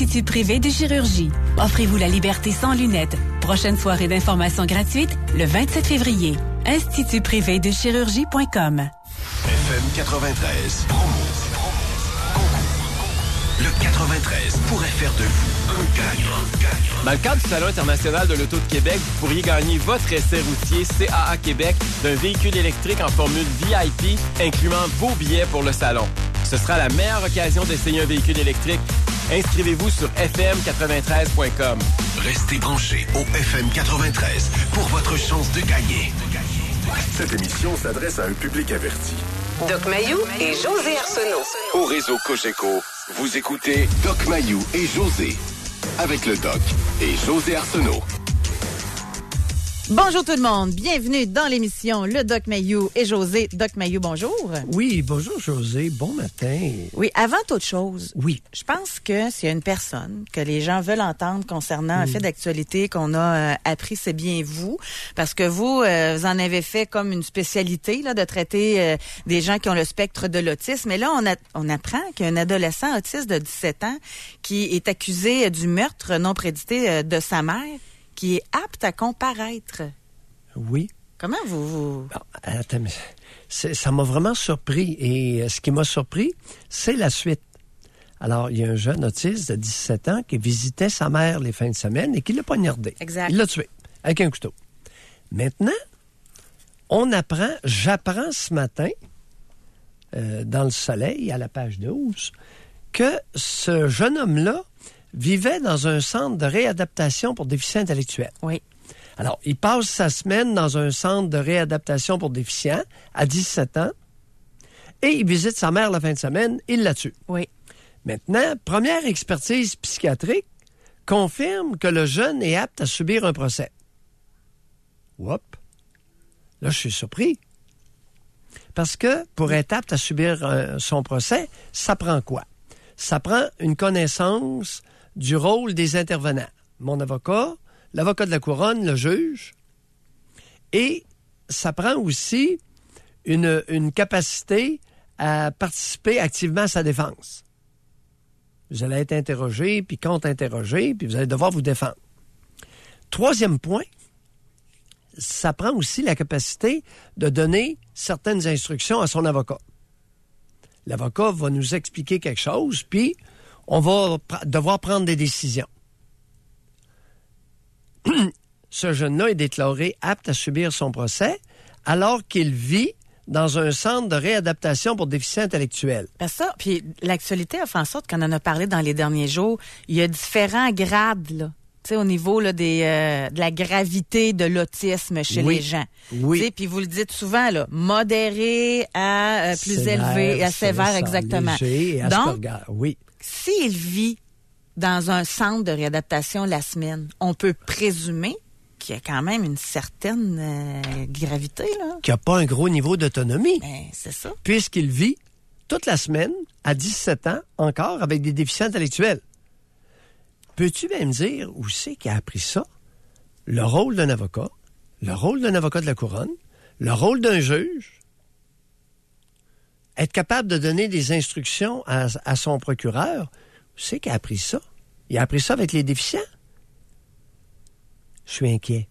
Institut privé de chirurgie. Offrez-vous la liberté sans lunettes. Prochaine soirée d'information gratuite, le 27 février. institutprivédechirurgie.com. FM 93, promo. Le 93 pourrait faire de vous un gagnant. Dans le cadre du Salon international de l'Auto de Québec, vous pourriez gagner votre essai routier CAA Québec d'un véhicule électrique en formule VIP, incluant vos billets pour le salon. Ce sera la meilleure occasion d'essayer un véhicule électrique. Inscrivez-vous sur fm93.com. Restez branchés au FM 93 pour votre chance de gagner. Cette émission s'adresse à un public averti. Doc Mayou et José Arsenault. Au réseau Cogeco, vous écoutez Doc Mayou et José. Avec le Doc et José Arsenault. Bonjour tout le monde, bienvenue dans l'émission Le Doc Mayou et José. Doc Mayou, bonjour. Oui, bonjour José, bon matin. Oui, avant toute chose, oui, je pense que s'il y a une personne que les gens veulent entendre concernant un fait d'actualité qu'on a appris, c'est bien vous, parce que vous en avez fait comme une spécialité là, de traiter des gens qui ont le spectre de l'autisme. Et là, on apprend qu'il y a un adolescent autiste de 17 ans qui est accusé du meurtre non prédité de sa mère, qui est apte à comparaître. Oui. Comment vous... Non, attends, mais ça m'a vraiment surpris. Et ce qui m'a surpris, c'est la suite. Alors, il y a un jeune autiste de 17 ans qui visitait sa mère les fins de semaine et qui l'a poignardé. Exact. Il l'a tué avec un couteau. Maintenant, j'apprends ce matin, dans le Soleil, à la page 12, que ce jeune homme-là vivait dans un centre de réadaptation pour déficients intellectuels. Oui. Alors, il passe sa semaine dans un centre de réadaptation pour déficients à 17 ans et il visite sa mère la fin de semaine, il la tue. Oui. Maintenant, première expertise psychiatrique confirme que le jeune est apte à subir un procès. Whoop! Là, je suis surpris. Parce que pour être apte à subir son procès, ça prend quoi? Ça prend une connaissance du rôle des intervenants. Mon avocat, l'avocat de la couronne, le juge. Et ça prend aussi une capacité à participer activement à sa défense. Vous allez être interrogé, puis contre-interrogé, puis vous allez devoir vous défendre. Troisième point, ça prend aussi la capacité de donner certaines instructions à son avocat. L'avocat va nous expliquer quelque chose, puis on va devoir prendre des décisions. Ce jeune-là est déclaré apte à subir son procès alors qu'il vit dans un centre de réadaptation pour déficients intellectuels. Ben ça, puis l'actualité a fait en sorte qu'on en a parlé dans les derniers jours. Il y a différents grades, là. Tu sais, au niveau là, de la gravité de l'autisme chez les gens. Oui. Puis vous le dites souvent, là, modéré à plus sévère, élevé, à sévère, exactement. Léger et Donc, oui. S'il vit dans un centre de réadaptation la semaine, on peut présumer qu'il y a quand même une certaine gravité, là. Qui n'a pas un gros niveau d'autonomie. Ben, c'est ça. Puisqu'il vit toute la semaine, à 17 ans, encore, avec des déficients intellectuels. Peux-tu même dire où c'est qu'il a appris ça? Le rôle d'un avocat, le rôle d'un avocat de la couronne, le rôle d'un juge, être capable de donner des instructions à son procureur, où c'est qu'il a appris ça? Il a appris ça avec les déficients? Je suis inquiet.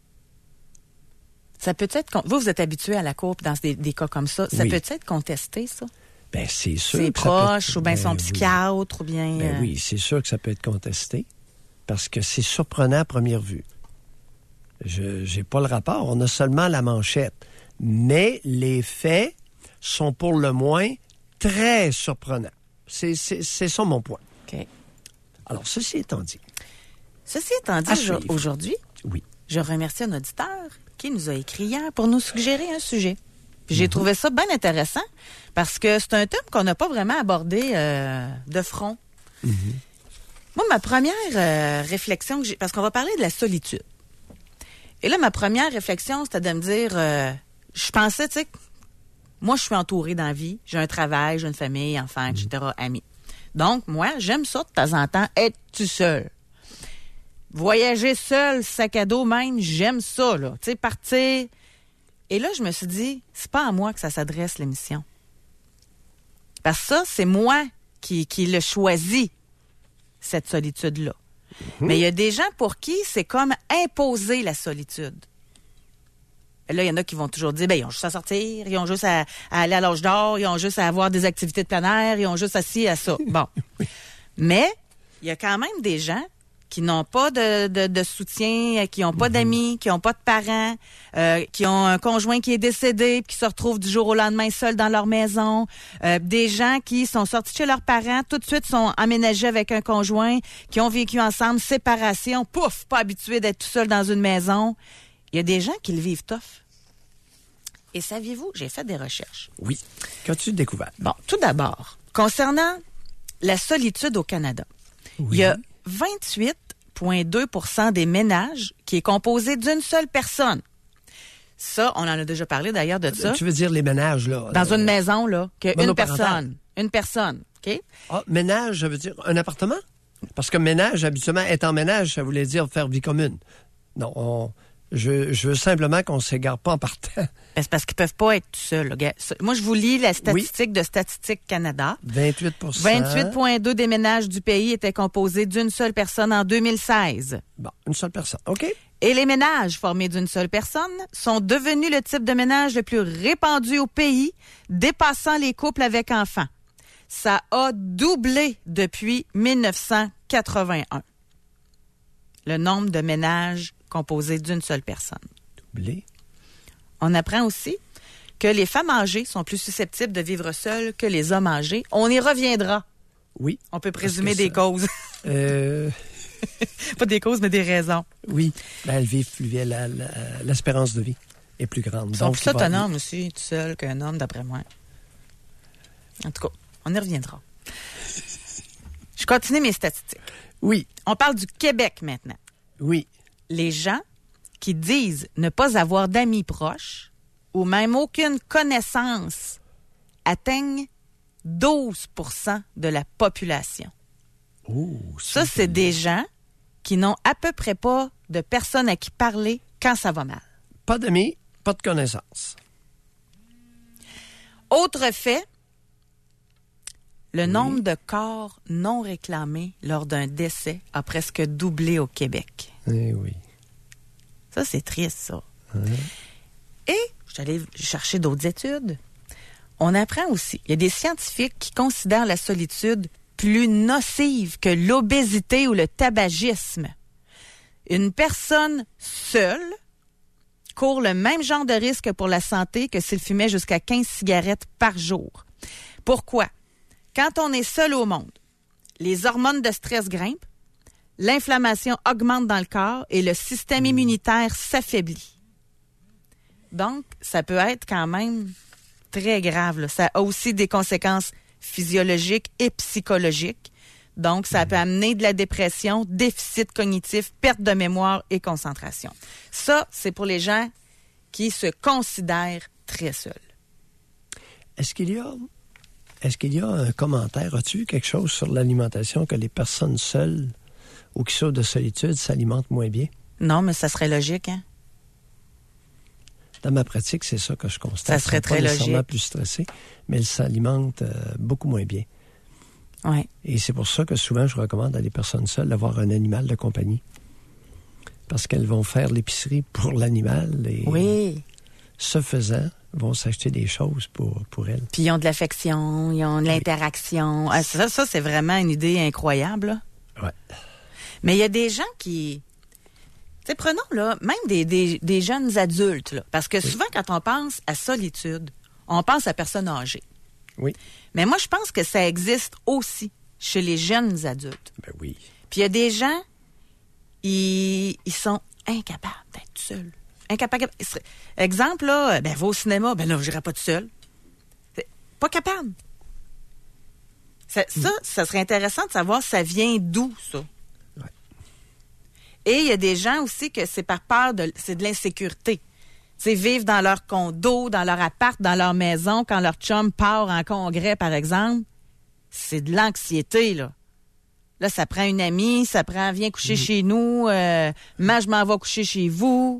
Ça peut être... Vous êtes habitué à la cour dans des cas comme ça. Ça Oui. peut être contesté, ça? Ben, c'est sûr. Ses que ça proches, peut être... ou bien ben, son oui. psychiatre, ou bien... Ben oui, c'est sûr que ça peut être contesté, parce que c'est surprenant à première vue. Je n'ai pas le rapport, on a seulement la manchette. Mais les faits sont pour le moins très surprenants. C'est ça mon point. OK. Alors, ceci étant dit... Ceci étant dit, aujourd'hui, oui. je remercie un auditeur qui nous a écrit hier pour nous suggérer un sujet. Puis j'ai trouvé ça bien intéressant parce que c'est un thème qu'on n'a pas vraiment abordé de front. Moi, ma première réflexion, parce qu'on va parler de la solitude. Et là, ma première réflexion, c'était de me dire, je pensais, tu sais, moi, je suis entourée dans la vie, j'ai un travail, j'ai une famille, enfants, etc., amis. Donc, moi, j'aime ça de temps en temps, être tout seul. Voyager seul, sac à dos même, j'aime ça, là. Tu sais, partir. Et là, je me suis dit, c'est pas à moi que ça s'adresse, l'émission. Parce que ça, c'est moi qui l'ai choisi. cette solitude-là. Mais il y a des gens pour qui c'est comme imposer la solitude. Et là, il y en a qui vont toujours dire, ils ont juste à sortir, ils ont juste à aller à l'âge d'or, ils ont juste à avoir des activités de plein air, ils ont juste à ci, à ça. Bon. Mais il y a quand même des gens qui n'ont pas de soutien, qui n'ont pas d'amis, qui n'ont pas de parents, qui ont un conjoint qui est décédé, qui se retrouvent du jour au lendemain seuls dans leur maison, des gens qui sont sortis de chez leurs parents, tout de suite sont aménagés avec un conjoint, qui ont vécu ensemble, séparation, pouf, pas habitués d'être tout seuls dans une maison. Il y a des gens qui le vivent tough. Et saviez-vous, j'ai fait des recherches. Oui. Qu'as-tu découvert? Bon, tout d'abord, concernant la solitude au Canada, il y a 28,2% des ménages qui est composé d'une seule personne. Ça, on en a déjà parlé d'ailleurs de ça. Tu veux dire les ménages, là? Dans une maison, là, une monoparental. personne. OK? Ah, ménage, ça veut dire un appartement? Parce que ménage, habituellement, être en ménage, ça voulait dire faire vie commune. Non, je veux simplement qu'on ne s'égare pas en partant. C'est parce qu'ils ne peuvent pas être tout seuls. Là. Moi, je vous lis la statistique de Statistique Canada. 28 28,2 des ménages du pays étaient composés d'une seule personne en 2016. Bon, une seule personne. OK. Et les ménages formés d'une seule personne sont devenus le type de ménage le plus répandu au pays, dépassant les couples avec enfants. Ça a doublé depuis 1981. Le nombre de ménages composés d'une seule personne. Doublé. On apprend aussi que les femmes âgées sont plus susceptibles de vivre seules que les hommes âgés. On y reviendra. Oui. On peut présumer des causes. Pas des causes, mais des raisons. Oui. Elles vivent l'espérance de vie est plus grande. Ils sont plus autonomes aussi, tout seul, qu'un homme, d'après moi. En tout cas, on y reviendra. Je continue mes statistiques. Oui. On parle du Québec maintenant. Oui. Les gens qui disent ne pas avoir d'amis proches ou même aucune connaissance atteignent 12% de la population. Oh, ça, c'est des gens qui n'ont à peu près pas de personnes à qui parler quand ça va mal. Pas d'amis, pas de connaissances. Autre fait, le nombre de corps non réclamés lors d'un décès a presque doublé au Québec. Eh oui. Ça, c'est triste, ça. Et, je suis allée chercher d'autres études. On apprend aussi, il y a des scientifiques qui considèrent la solitude plus nocive que l'obésité ou le tabagisme. Une personne seule court le même genre de risque pour la santé que s'il fumait jusqu'à 15 cigarettes par jour. Pourquoi? Quand on est seul au monde, les hormones de stress grimpent, l'inflammation augmente dans le corps et le système immunitaire s'affaiblit. Donc, ça peut être quand même très grave. Là. Ça a aussi des conséquences physiologiques et psychologiques. Donc, ça peut amener de la dépression, déficit cognitif, perte de mémoire et concentration. Ça, c'est pour les gens qui se considèrent très seuls. Est-ce qu'il y a un commentaire? As-tu eu quelque chose sur l'alimentation que les personnes seules ou qui souffrent de solitude s'alimentent moins bien? Non, mais ça serait logique, hein? Dans ma pratique, c'est ça que je constate. Ça serait très logique. Ils sont pas nécessairement plus stressés, mais ils s'alimentent beaucoup moins bien. Oui. Et c'est pour ça que souvent, je recommande à des personnes seules d'avoir un animal de compagnie. Parce qu'elles vont faire l'épicerie pour l'animal et, oui. Ce faisant, vont s'acheter des choses pour elles. Puis ils ont de l'affection, ils ont de l'interaction. Ah, ça, c'est vraiment une idée incroyable. Oui. Mais il y a des gens qui... Tu sais, prenons là, même des jeunes adultes, là, parce que souvent, quand on pense à solitude, on pense à personnes âgées. Oui. Mais moi, je pense que ça existe aussi chez les jeunes adultes. Ben oui. Puis il y a des gens, ils sont incapables d'être seuls. Incapables. Exemple, là, va au cinéma, là, j'irai pas tout seul. Pas capable. Ça serait intéressant de savoir ça vient d'où, ça. Ouais. Et il y a des gens aussi que c'est par peur c'est de l'insécurité. Tu sais, vivre dans leur condo, dans leur appart, dans leur maison, quand leur chum part en congrès, par exemple, c'est de l'anxiété, là. Là, ça prend une amie, viens coucher chez nous, je m'en vais coucher chez vous.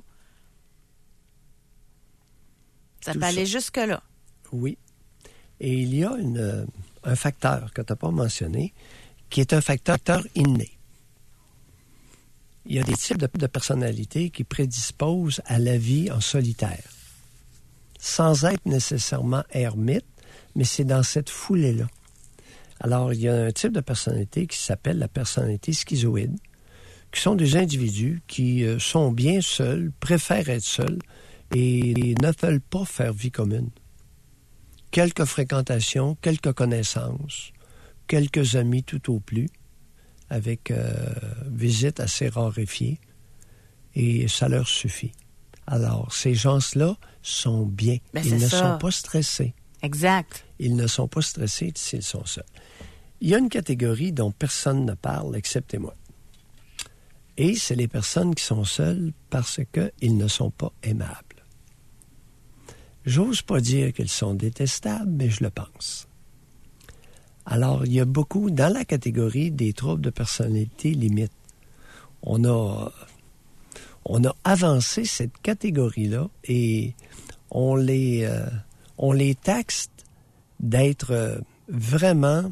Ça peut aller jusque-là. Oui. Et il y a un facteur que tu n'as pas mentionné qui est un facteur inné. Il y a des types de personnalités qui prédisposent à la vie en solitaire, sans être nécessairement ermite, mais c'est dans cette foulée-là. Alors, il y a un type de personnalité qui s'appelle la personnalité schizoïde, qui sont des individus qui sont bien seuls, préfèrent être seuls et ne veulent pas faire vie commune. Quelques fréquentations, quelques connaissances, quelques amis tout au plus, avec visite assez raréfiée, et ça leur suffit. Alors, ces gens-là sont bien. Ils ne sont pas stressés. Exact. Ils ne sont pas stressés s'ils sont seuls. Il y a une catégorie dont personne ne parle, excepté moi. Et c'est les personnes qui sont seules parce qu'ils ne sont pas aimables. J'ose pas dire qu'ils sont détestables, mais je le pense. Alors, il y a beaucoup, dans la catégorie des troubles de personnalité limite, on a avancé cette catégorie-là et on les taxe d'être vraiment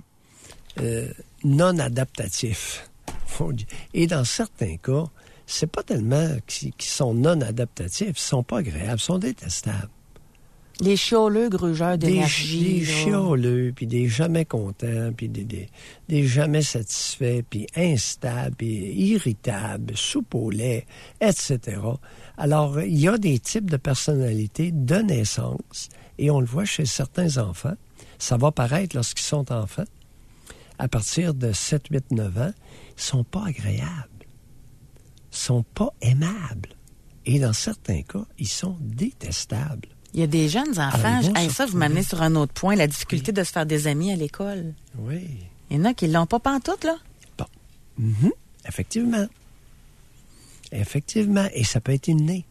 non adaptatifs. Et dans certains cas, c'est pas tellement qu'ils sont non adaptatifs, ils sont pas agréables, ils sont détestables. Les chioleux grugeurs d'énergie. Des chioleux, puis des jamais contents, puis des jamais satisfaits, puis instables, puis irritables, soupe au lait, etc. Alors, il y a des types de personnalités de naissance, et on le voit chez certains enfants. Ça va paraître lorsqu'ils sont enfants. À partir de 7, 8, 9 ans, ils sont pas agréables, sont pas aimables. Et dans certains cas, ils sont détestables. Il y a des jeunes enfants, ça vous m'amenez sur un autre point, la difficulté de se faire des amis à l'école. Oui. Il y en a qui l'ont pas pantoute, là. Bon. Effectivement. Effectivement. Et ça peut être inné.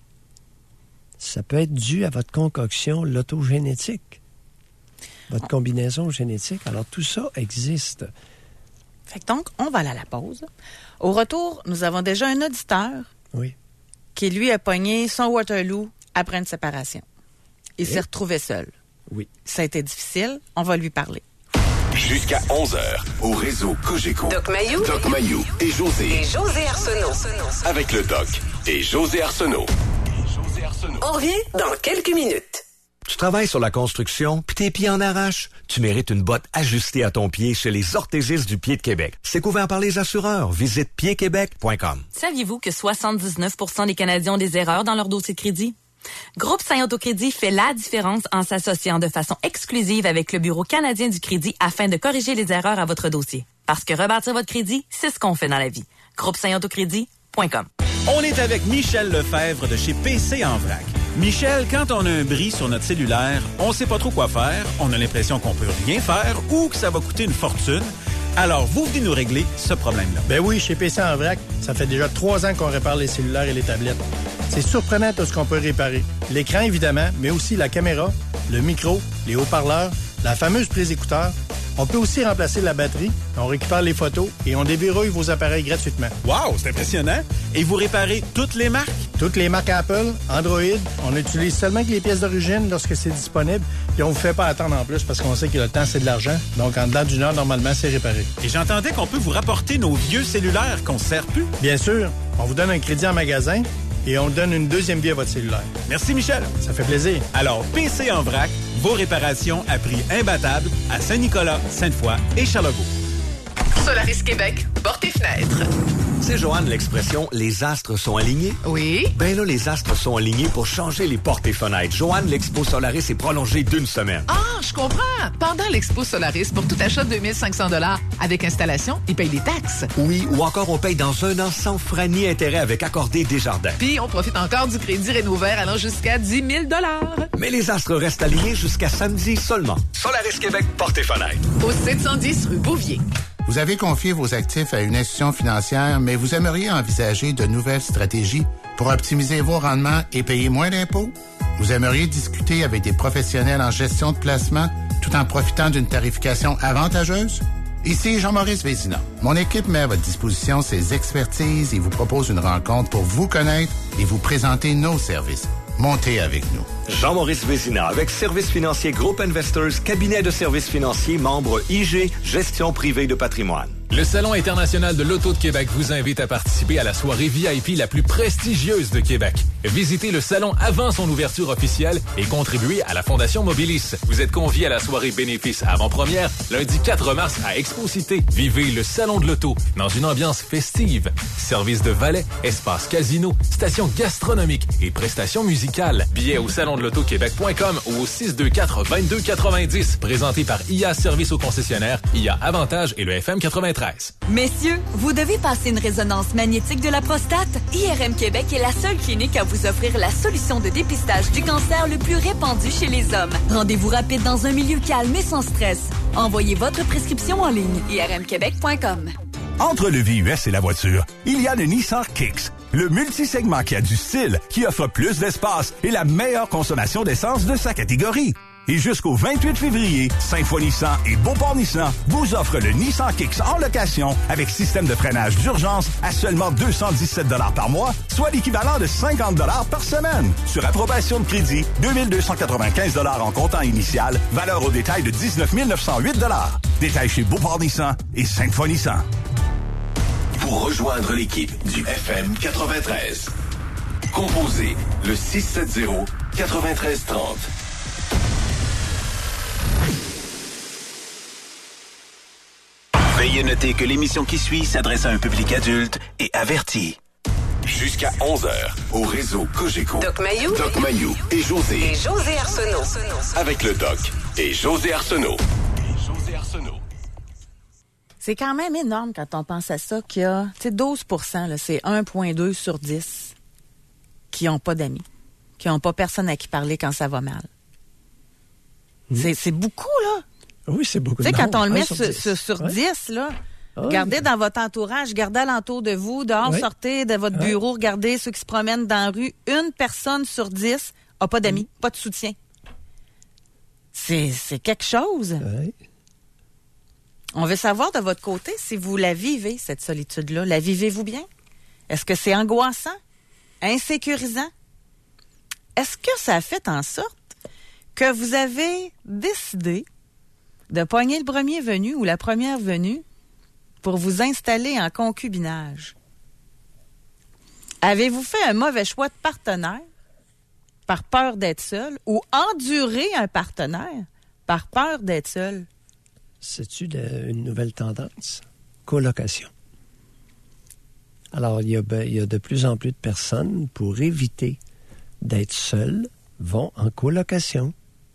Ça peut être dû à votre concoction, l'autogénétique. Votre combinaison génétique. Alors, tout ça existe. Fait que donc, on va aller à la pause. Au retour, nous avons déjà un auditeur qui, lui, a pogné son Waterloo après une séparation. Il s'est retrouvé seul. Oui. Ça a été difficile. On va lui parler. Jusqu'à 11h, au réseau Cogeco. Doc Mayou et José Arsenault. Avec le Doc et José Arsenault. On revient dans quelques minutes. Tu travailles sur la construction, puis tes pieds en arrachent? Tu mérites une botte ajustée à ton pied chez les orthésistes du pied de Québec. C'est couvert par les assureurs. Visite piedquebec.com. Saviez-vous que 79% des Canadiens ont des erreurs dans leur dossier de crédit? Groupe Saint-Autocrédit fait la différence en s'associant de façon exclusive avec le Bureau canadien du crédit afin de corriger les erreurs à votre dossier. Parce que rebâtir votre crédit, c'est ce qu'on fait dans la vie. Groupe Saint-Autocrédit.com. On est avec Michel Lefebvre de chez PC en vrac. Michel, quand on a un bris sur notre cellulaire, on sait pas trop quoi faire, on a l'impression qu'on peut rien faire ou que ça va coûter une fortune. Alors, vous venez nous régler ce problème-là. Ben oui, chez PC en vrac, ça fait déjà 3 ans qu'on répare les cellulaires et les tablettes. C'est surprenant tout ce qu'on peut réparer. L'écran, évidemment, mais aussi la caméra, le micro, les haut-parleurs, la fameuse prise écouteur. On peut aussi remplacer la batterie, on récupère les photos et on déverrouille vos appareils gratuitement. Wow, c'est impressionnant! Et vous réparez toutes les marques? Toutes les marques Apple, Android, on utilise seulement que les pièces d'origine lorsque c'est disponible et on vous fait pas attendre en plus parce qu'on sait que le temps, c'est de l'argent. Donc, en dedans d'une heure, normalement, c'est réparé. Et j'entendais qu'on peut vous rapporter nos vieux cellulaires qu'on ne sert plus? Bien sûr, on vous donne un crédit en magasin et on donne une deuxième vie à votre cellulaire. Merci, Michel. Ça fait plaisir. Alors, PC en vrac, vos réparations à prix imbattable à Saint-Nicolas, Sainte-Foy et Charlebourg. Solaris Québec, portes et fenêtres. C'est Joanne l'expression « les astres sont alignés ». Oui. Ben là, les astres sont alignés pour changer les portes et fenêtres. Joanne, l'Expo Solaris est prolongée d'1 semaine. Ah, je comprends. Pendant l'Expo Solaris, pour tout achat de 2500 $, avec installation, ils payent des taxes. Oui, ou encore on paye dans 1 an sans frais ni intérêt avec accordé Desjardins. Puis on profite encore du crédit Rénouvert allant jusqu'à 10 000 $. Mais les astres restent alignés jusqu'à samedi seulement. Solaris Québec, portes et fenêtres. Au 710 rue Bouvier. Vous avez confié vos actifs à une institution financière, mais vous aimeriez envisager de nouvelles stratégies pour optimiser vos rendements et payer moins d'impôts? Vous aimeriez discuter avec des professionnels en gestion de placement tout en profitant d'une tarification avantageuse? Ici Jean-Maurice Vézina. Mon équipe met à votre disposition ses expertises et vous propose une rencontre pour vous connaître et vous présenter nos services. Montez avec nous. Jean-Maurice Vézina avec Service financier Groupe Investors, cabinet de services financiers, membre IG, gestion privée de patrimoine. Le Salon international de l'Auto de Québec vous invite à participer à la soirée VIP la plus prestigieuse de Québec. Visitez le salon avant son ouverture officielle et contribuez à la Fondation Mobilis. Vous êtes conviés à la soirée bénéfice avant-première, lundi 4 mars à Expo Cité. Vivez le Salon de l'Auto dans une ambiance festive. Service de valet, espace casino, station gastronomique et prestations musicales. Billets au salondelautoquebec.com ou au 624-2290. Présenté par IA Service au concessionnaire, IA Avantage et le FM 93. Messieurs, vous devez passer une résonance magnétique de la prostate? IRM Québec est la seule clinique à vous offrir la solution de dépistage du cancer le plus répandu chez les hommes. Rendez-vous rapide dans un milieu calme et sans stress. Envoyez votre prescription en ligne. irmquebec.com. Entre le VUS et la voiture, il y a le Nissan Kicks, le multisegment qui a du style, qui offre plus d'espace et la meilleure consommation d'essence de sa catégorie. Et jusqu'au 28 février, Sainte-Foy Nissan et Beauport Nissan vous offrent le Nissan Kicks en location avec système de freinage d'urgence à seulement 217 $ par mois, soit l'équivalent de 50 $ par semaine. Sur approbation de crédit, 2295 $ en comptant initial, valeur au détail de 19 908 $. Détail chez Beauport Nissan et Sainte-Foy Nissan. Pour rejoindre l'équipe du FM 93, composez le 670-9330. Veuillez noter que l'émission qui suit s'adresse à un public adulte et averti. Jusqu'à 11h, au réseau Cogeco. Doc Mayou. Doc Mayou et José. Et José Arsenault. Avec le Doc et José Arsenault. C'est quand même énorme quand on pense à ça qu'il y a 12 %, là, c'est 1,2 sur 10 qui n'ont pas d'amis, qui n'ont pas personne à qui parler quand ça va mal. C'est beaucoup, là. Oui, c'est beaucoup. Tu sais, quand on le met sur 10, là, regardez dans votre entourage, regardez alentour de vous, dehors, sortez de votre bureau, regardez ceux qui se promènent dans la rue. Une personne sur 10 n'a pas d'amis, pas de soutien. C'est quelque chose. Oui. On veut savoir de votre côté si vous la vivez, cette solitude-là. La vivez-vous bien? Est-ce que c'est angoissant? Insécurisant? Est-ce que ça a fait en sorte que vous avez décidé de pogner le premier venu ou la première venue pour vous installer en concubinage? Avez-vous fait un mauvais choix de partenaire par peur d'être seul ou enduré un partenaire par peur d'être seul? C'est-tu une nouvelle tendance? Colocation. Alors, il y a de plus en plus de personnes, pour éviter d'être seules, vont en colocation.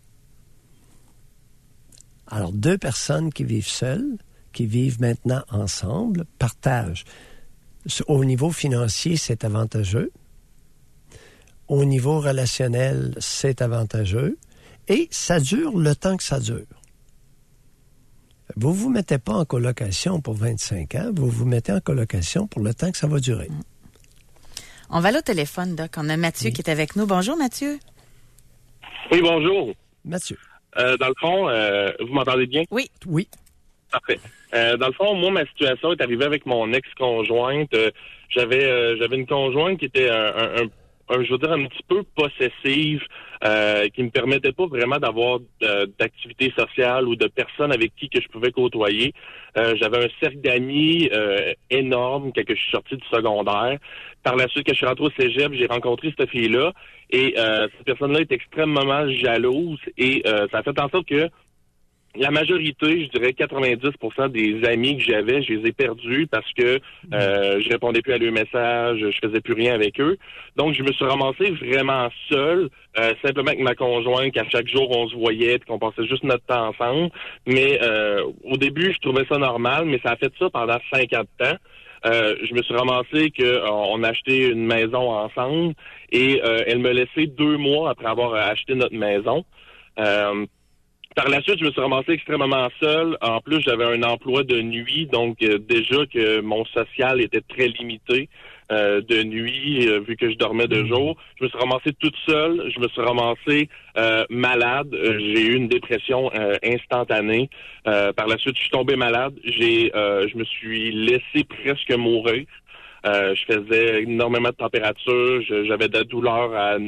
Alors, 2 personnes qui vivent seules, qui vivent maintenant ensemble, partagent. Au niveau financier, c'est avantageux. Au niveau relationnel, c'est avantageux. Et ça dure le temps que ça dure. Vous ne vous mettez pas en colocation pour 25 ans, vous vous mettez en colocation pour le temps que ça va durer. On va aller au téléphone, Doc. On a Mathieu qui est avec nous. Bonjour, Mathieu. Oui, bonjour. Mathieu. Dans le fond, vous m'entendez bien? Oui. Oui. Parfait. Dans le fond, moi, ma situation est arrivée avec mon ex-conjointe. J'avais une conjointe qui était je veux dire, un petit peu possessive, qui me permettait pas vraiment d'avoir d'activités sociales ou de personnes avec qui que je pouvais côtoyer. J'avais un cercle d'amis énorme quand je suis sorti du secondaire. Par la suite, quand je suis rentré au cégep, j'ai rencontré cette fille-là et cette personne-là est extrêmement jalouse et ça a fait en sorte que la majorité, je dirais 90% des amis que j'avais, je les ai perdus parce que je répondais plus à leurs messages, je faisais plus rien avec eux. Donc, je me suis ramassé vraiment seul, simplement avec ma conjointe, qu'à chaque jour, on se voyait et qu'on passait juste notre temps ensemble. Mais au début, je trouvais ça normal, mais ça a fait ça pendant 50 ans. Je me suis ramassé qu'on a acheté une maison ensemble et elle me laissait 2 mois après avoir acheté notre maison. Par la suite, je me suis ramassé extrêmement seul. En plus, j'avais un emploi de nuit, donc déjà que mon social était très limité de nuit, vu que je dormais de jour. Je me suis ramassé toute seule. Je me suis ramassé malade. J'ai eu une dépression instantanée. Par la suite, je suis tombé malade. Je me suis laissé presque mourir. Je faisais énormément de température. J'avais de la douleur à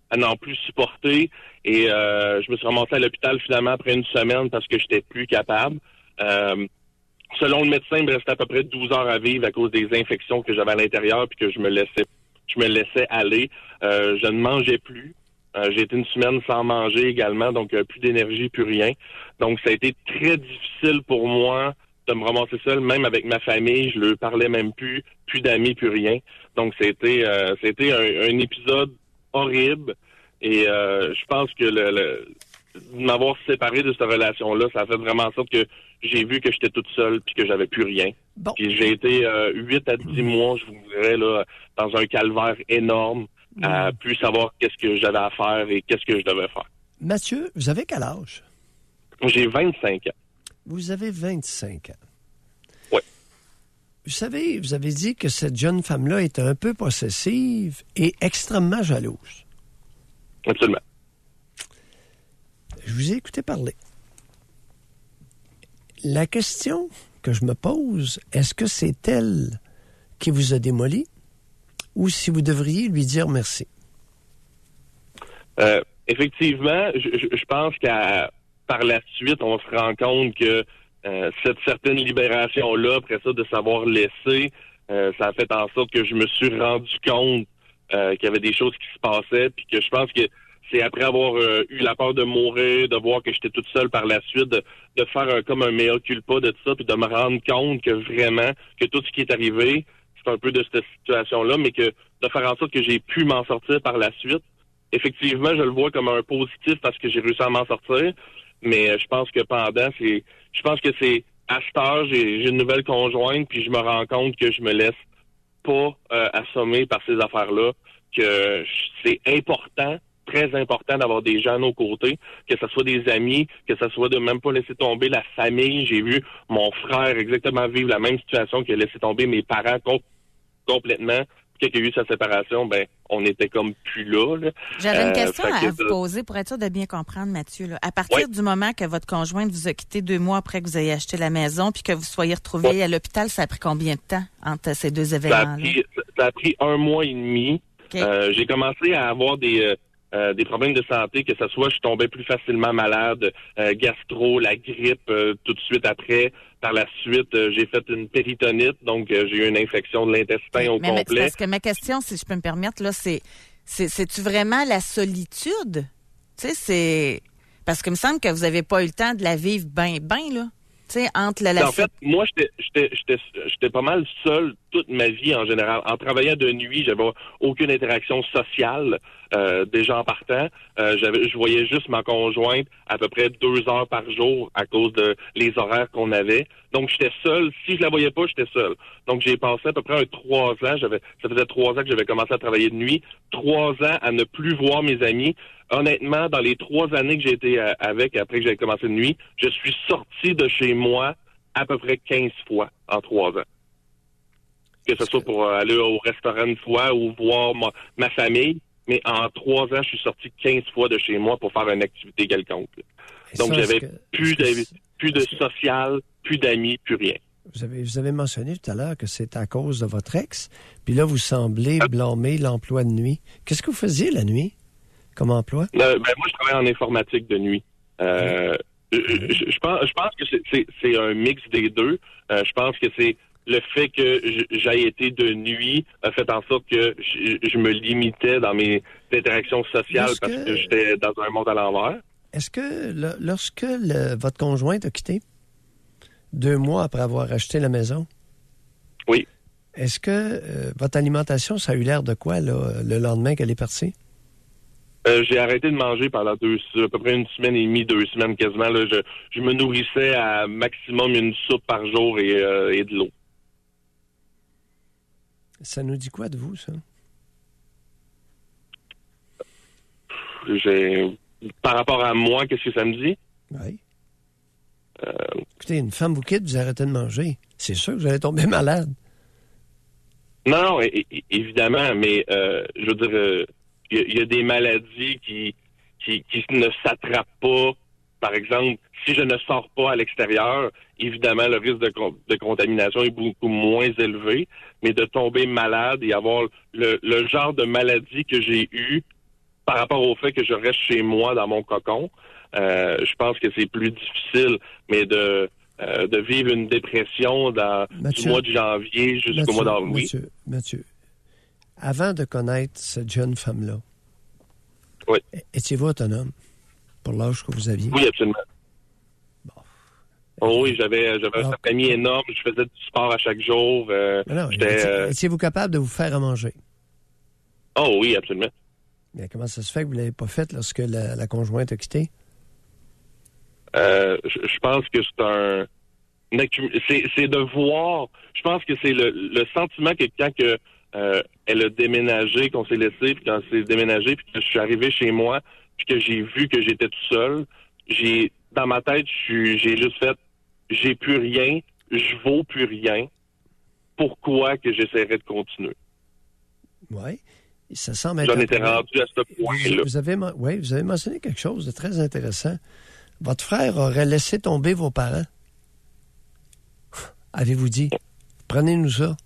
à n'en plus supporter. Et je me suis ramassé à l'hôpital finalement après une semaine parce que j'étais plus capable. Selon le médecin, il me restait à peu près 12 heures à vivre à cause des infections que j'avais à l'intérieur puis que je me laissais aller. Je ne mangeais plus. J'ai été une semaine sans manger également, donc plus d'énergie, plus rien. Donc ça a été très difficile pour moi de me ramasser seul, même avec ma famille, je leur parlais même plus d'amis, plus rien. Donc c'était un épisode horrible et je pense que m'avoir séparé de cette relation-là, ça a fait vraiment en sorte que j'ai vu que j'étais toute seule puis que j'avais plus rien. Bon. Puis j'ai été 8 à 10 mois, je vous dirais, là, dans un calvaire énorme, à plus savoir qu'est-ce que j'avais à faire et qu'est-ce que je devais faire. Mathieu, vous avez quel âge? J'ai 25 ans. Vous avez 25 ans. Oui. Vous savez, vous avez dit que cette jeune femme-là était un peu possessive et extrêmement jalouse. Absolument. Je vous ai écouté parler. La question que je me pose, est-ce que c'est elle qui vous a démoli ou si vous devriez lui dire merci? Effectivement, je pense par la suite, on se rend compte que cette certaine libération-là, après ça, de savoir laisser, ça a fait en sorte que je me suis rendu compte qu'il y avait des choses qui se passaient, puis que je pense que c'est après avoir eu la peur de mourir, de voir que j'étais toute seule par la suite, de faire comme un mea culpa de tout ça, puis de me rendre compte que vraiment, que tout ce qui est arrivé, c'est un peu de cette situation-là, mais que de faire en sorte que j'ai pu m'en sortir par la suite. Effectivement, je le vois comme un positif parce que j'ai réussi à m'en sortir, mais je pense que c'est à cette heure, j'ai une nouvelle conjointe, puis je me rends compte que je me laisse pas assommer par ces affaires-là, que c'est important, très important d'avoir des gens à nos côtés, que ce soit des amis, que ce soit de même pas laisser tomber la famille. J'ai vu mon frère exactement vivre la même situation, qu'il a laissé tomber mes parents complètement. Quand il y a eu sa séparation, on était comme plus là. J'avais une question à vous poser pour être sûr de bien comprendre, Mathieu. Là. À partir du moment que votre conjointe vous a quitté 2 mois après que vous ayez acheté la maison puis que vous soyez retrouvé à l'hôpital, ça a pris combien de temps entre ces deux événements-là? Ça a pris 1 mois et demi. Okay. J'ai commencé à avoir des problèmes de santé, que ce soit je tombais plus facilement malade, gastro, la grippe tout de suite après. Par la suite, j'ai fait une péritonite, donc j'ai eu une infection de l'intestin au complet. Parce que ma question, si je peux me permettre, là, c'est-tu vraiment la solitude? Tu sais, c'est... Parce que il me semble que vous n'avez pas eu le temps de la vivre bien, là. Tu sais, entre En fait, moi, j'étais pas mal seul toute ma vie en général. En travaillant de nuit, j'avais aucune interaction sociale déjà en partant. Je voyais juste ma conjointe à peu près 2 heures par jour à cause de les horaires qu'on avait. Donc, j'étais seul. Si je la voyais pas, j'étais seul. Donc, j'ai passé à peu près 3 ans. Ça faisait 3 ans que j'avais commencé à travailler de nuit. 3 ans à ne plus voir mes amis. Honnêtement, dans les 3 années que j'ai été après que j'avais commencé de nuit, je suis sorti de chez moi à peu près 15 fois en 3 ans. Que ce soit pour aller au restaurant une fois ou voir ma famille, mais en 3 ans, je suis sorti 15 fois de chez moi pour faire une activité quelconque. Donc, j'avais plus de social, plus d'amis, plus rien. Vous avez mentionné tout à l'heure que c'est à cause de votre ex, puis là, vous semblez blâmer l'emploi de nuit. Qu'est-ce que vous faisiez la nuit comme emploi? Moi, je travaille en informatique de nuit. Je pense que c'est un mix des deux. Je pense que c'est le fait que j'ai été de nuit a fait en sorte que je me limitais dans mes interactions sociales parce que j'étais dans un monde à l'envers. Est-ce que lorsque votre conjointe a quitté 2 mois après avoir acheté la maison? Oui. Est-ce que votre alimentation, ça a eu l'air de quoi là, le lendemain qu'elle est partie? J'ai arrêté de manger pendant à peu près 1 semaine et demie, 2 semaines quasiment. Là, je me nourrissais à maximum une soupe par jour et de l'eau. Ça nous dit quoi de vous, ça? Par rapport à moi, qu'est-ce que ça me dit? Oui. Écoutez, une femme vous quitte, vous arrêtez de manger. C'est sûr que vous allez tomber malade. Non, évidemment, mais je veux dire... Il y a des maladies qui ne s'attrapent pas. Par exemple, si je ne sors pas à l'extérieur, évidemment, le risque de contamination est beaucoup moins élevé. Mais de tomber malade et avoir le genre de maladie que j'ai eu, par rapport au fait que je reste chez moi dans mon cocon, je pense que c'est plus difficile, mais de vivre une dépression du mois de janvier jusqu'au mois d'avril. Mathieu, avant de connaître cette jeune femme-là, oui. Étiez-vous autonome pour l'âge que vous aviez? Oui, absolument. Bon. Oh oui, j'avais un famille énorme, je faisais du sport à chaque jour. Étiez-vous capable de vous faire à manger? Oh oui, absolument. Mais comment ça se fait que vous ne l'avez pas fait lorsque la conjointe a quitté? Je pense que c'est de voir. Je pense que c'est le sentiment que quand elle a déménagé, qu'on s'est laissé, puis quand c'est déménagé, puis que je suis arrivé chez moi, puis que j'ai vu que j'étais tout seul, dans ma tête, j'ai juste fait, j'ai plus rien, je vaux plus rien. Pourquoi que j'essaierais de continuer? Oui. Ça semble J'en étais rendu à ce point-là. Vous avez mentionné quelque chose de très intéressant. Votre frère aurait laissé tomber vos parents. Avez-vous dit? Prenez-nous ça.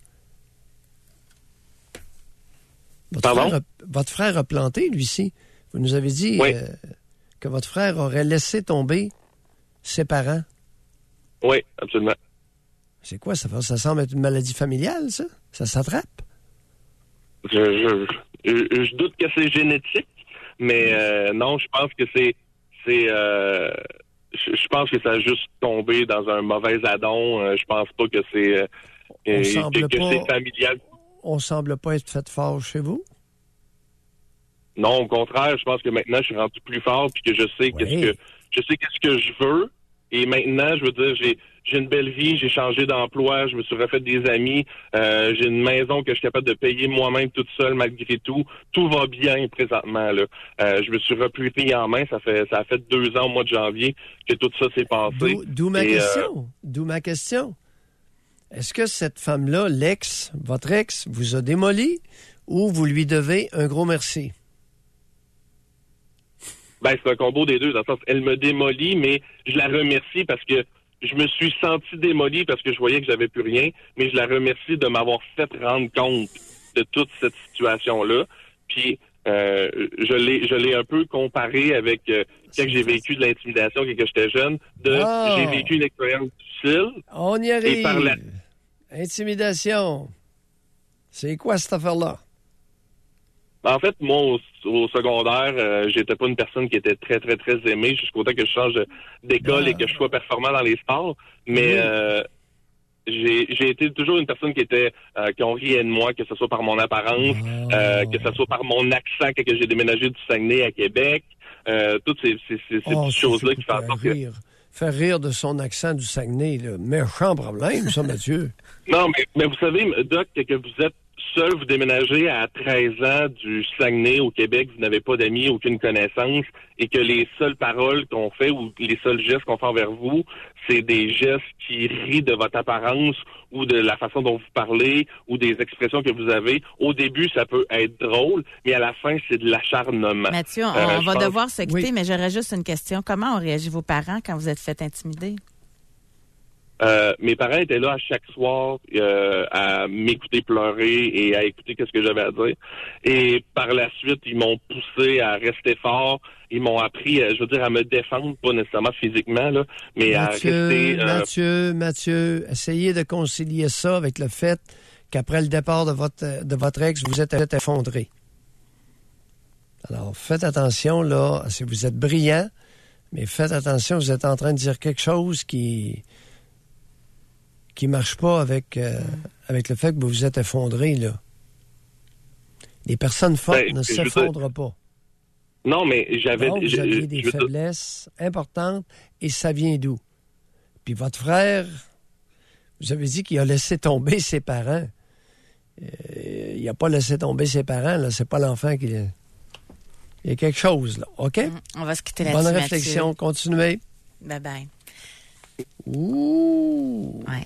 Votre frère a planté, lui-ci. Vous nous avez dit que votre frère aurait laissé tomber ses parents. Oui, absolument. C'est quoi ça? Ça semble être une maladie familiale, ça? Ça s'attrape? Je doute que c'est génétique, mais non, je pense que je pense que ça a juste tombé dans un mauvais addon. Je pense pas que c'est c'est familial. On semble pas être fait fort chez vous? Non, au contraire, je pense que maintenant je suis rendu plus fort puis que je sais qu'est-ce que je veux. Et maintenant, je veux dire, j'ai une belle vie, j'ai changé d'emploi, je me suis refait des amis, j'ai une maison que je suis capable de payer moi-même toute seule malgré tout. Tout va bien présentement, là. Je me suis repris en main, ça a fait 2 ans au mois de janvier que tout ça s'est passé. D'où ma question. Est-ce que cette femme-là, votre ex, vous a démoli ou vous lui devez un gros merci? Ben, c'est un combo des deux, dans le sens, elle me démolit, mais je la remercie parce que je me suis senti démoli parce que je voyais que j'avais plus rien, mais je la remercie de m'avoir fait rendre compte de toute cette situation-là. Puis, je l'ai un peu comparé avec quand j'ai vécu de l'intimidation quand j'étais jeune, j'ai vécu une expérience difficile. On y arrive. Et par Intimidation. C'est quoi cette affaire-là? En fait, moi, au secondaire, j'étais pas une personne qui était très, très, très aimée jusqu'au temps que je change d'école et que je sois performant dans les sports. Mais j'ai été toujours une personne qui ont ri de moi, que ce soit par mon apparence, que ce soit par mon accent quand j'ai déménagé du Saguenay à Québec. Toutes ces petites choses-là qui font en sorte que... Faire rire de son accent du Saguenay, là. Méchant problème, ça, Mathieu. Non, mais vous savez, Doc, que vous êtes seul, vous déménagez à 13 ans du Saguenay au Québec, vous n'avez pas d'amis, aucune connaissance, et que les seules paroles qu'on fait ou les seuls gestes qu'on fait envers vous, c'est des gestes qui rient de votre apparence ou de la façon dont vous parlez ou des expressions que vous avez. Au début, ça peut être drôle, mais à la fin, c'est de l'acharnement. Mathieu, on va devoir se quitter, mais j'aurais juste une question. Comment ont réagi vos parents quand vous êtes fait intimider? Mes parents étaient là à chaque soir à m'écouter pleurer et à écouter ce que j'avais à dire. Et par la suite, ils m'ont poussé à rester fort. Ils m'ont appris, à me défendre, pas nécessairement physiquement, là, mais à rester... Mathieu, essayez de concilier ça avec le fait qu'après le départ de votre ex, vous êtes effondré. Alors, faites attention, là, si vous êtes brillant, mais faites attention, vous êtes en train de dire quelque chose qui marche pas avec le fait que vous vous êtes effondré, là. Les personnes fortes ne s'effondrent pas. Non, mais vous aviez des faiblesses importantes et ça vient d'où? Puis votre frère, vous avez dit qu'il a laissé tomber ses parents. Il n'a pas laissé tomber ses parents, là. C'est pas l'enfant qui... Il y a quelque chose, là. OK? On va se quitter là-dessus, bonne réflexion. Mathieu. Continuez. Bye-bye. Ouh! Ouais.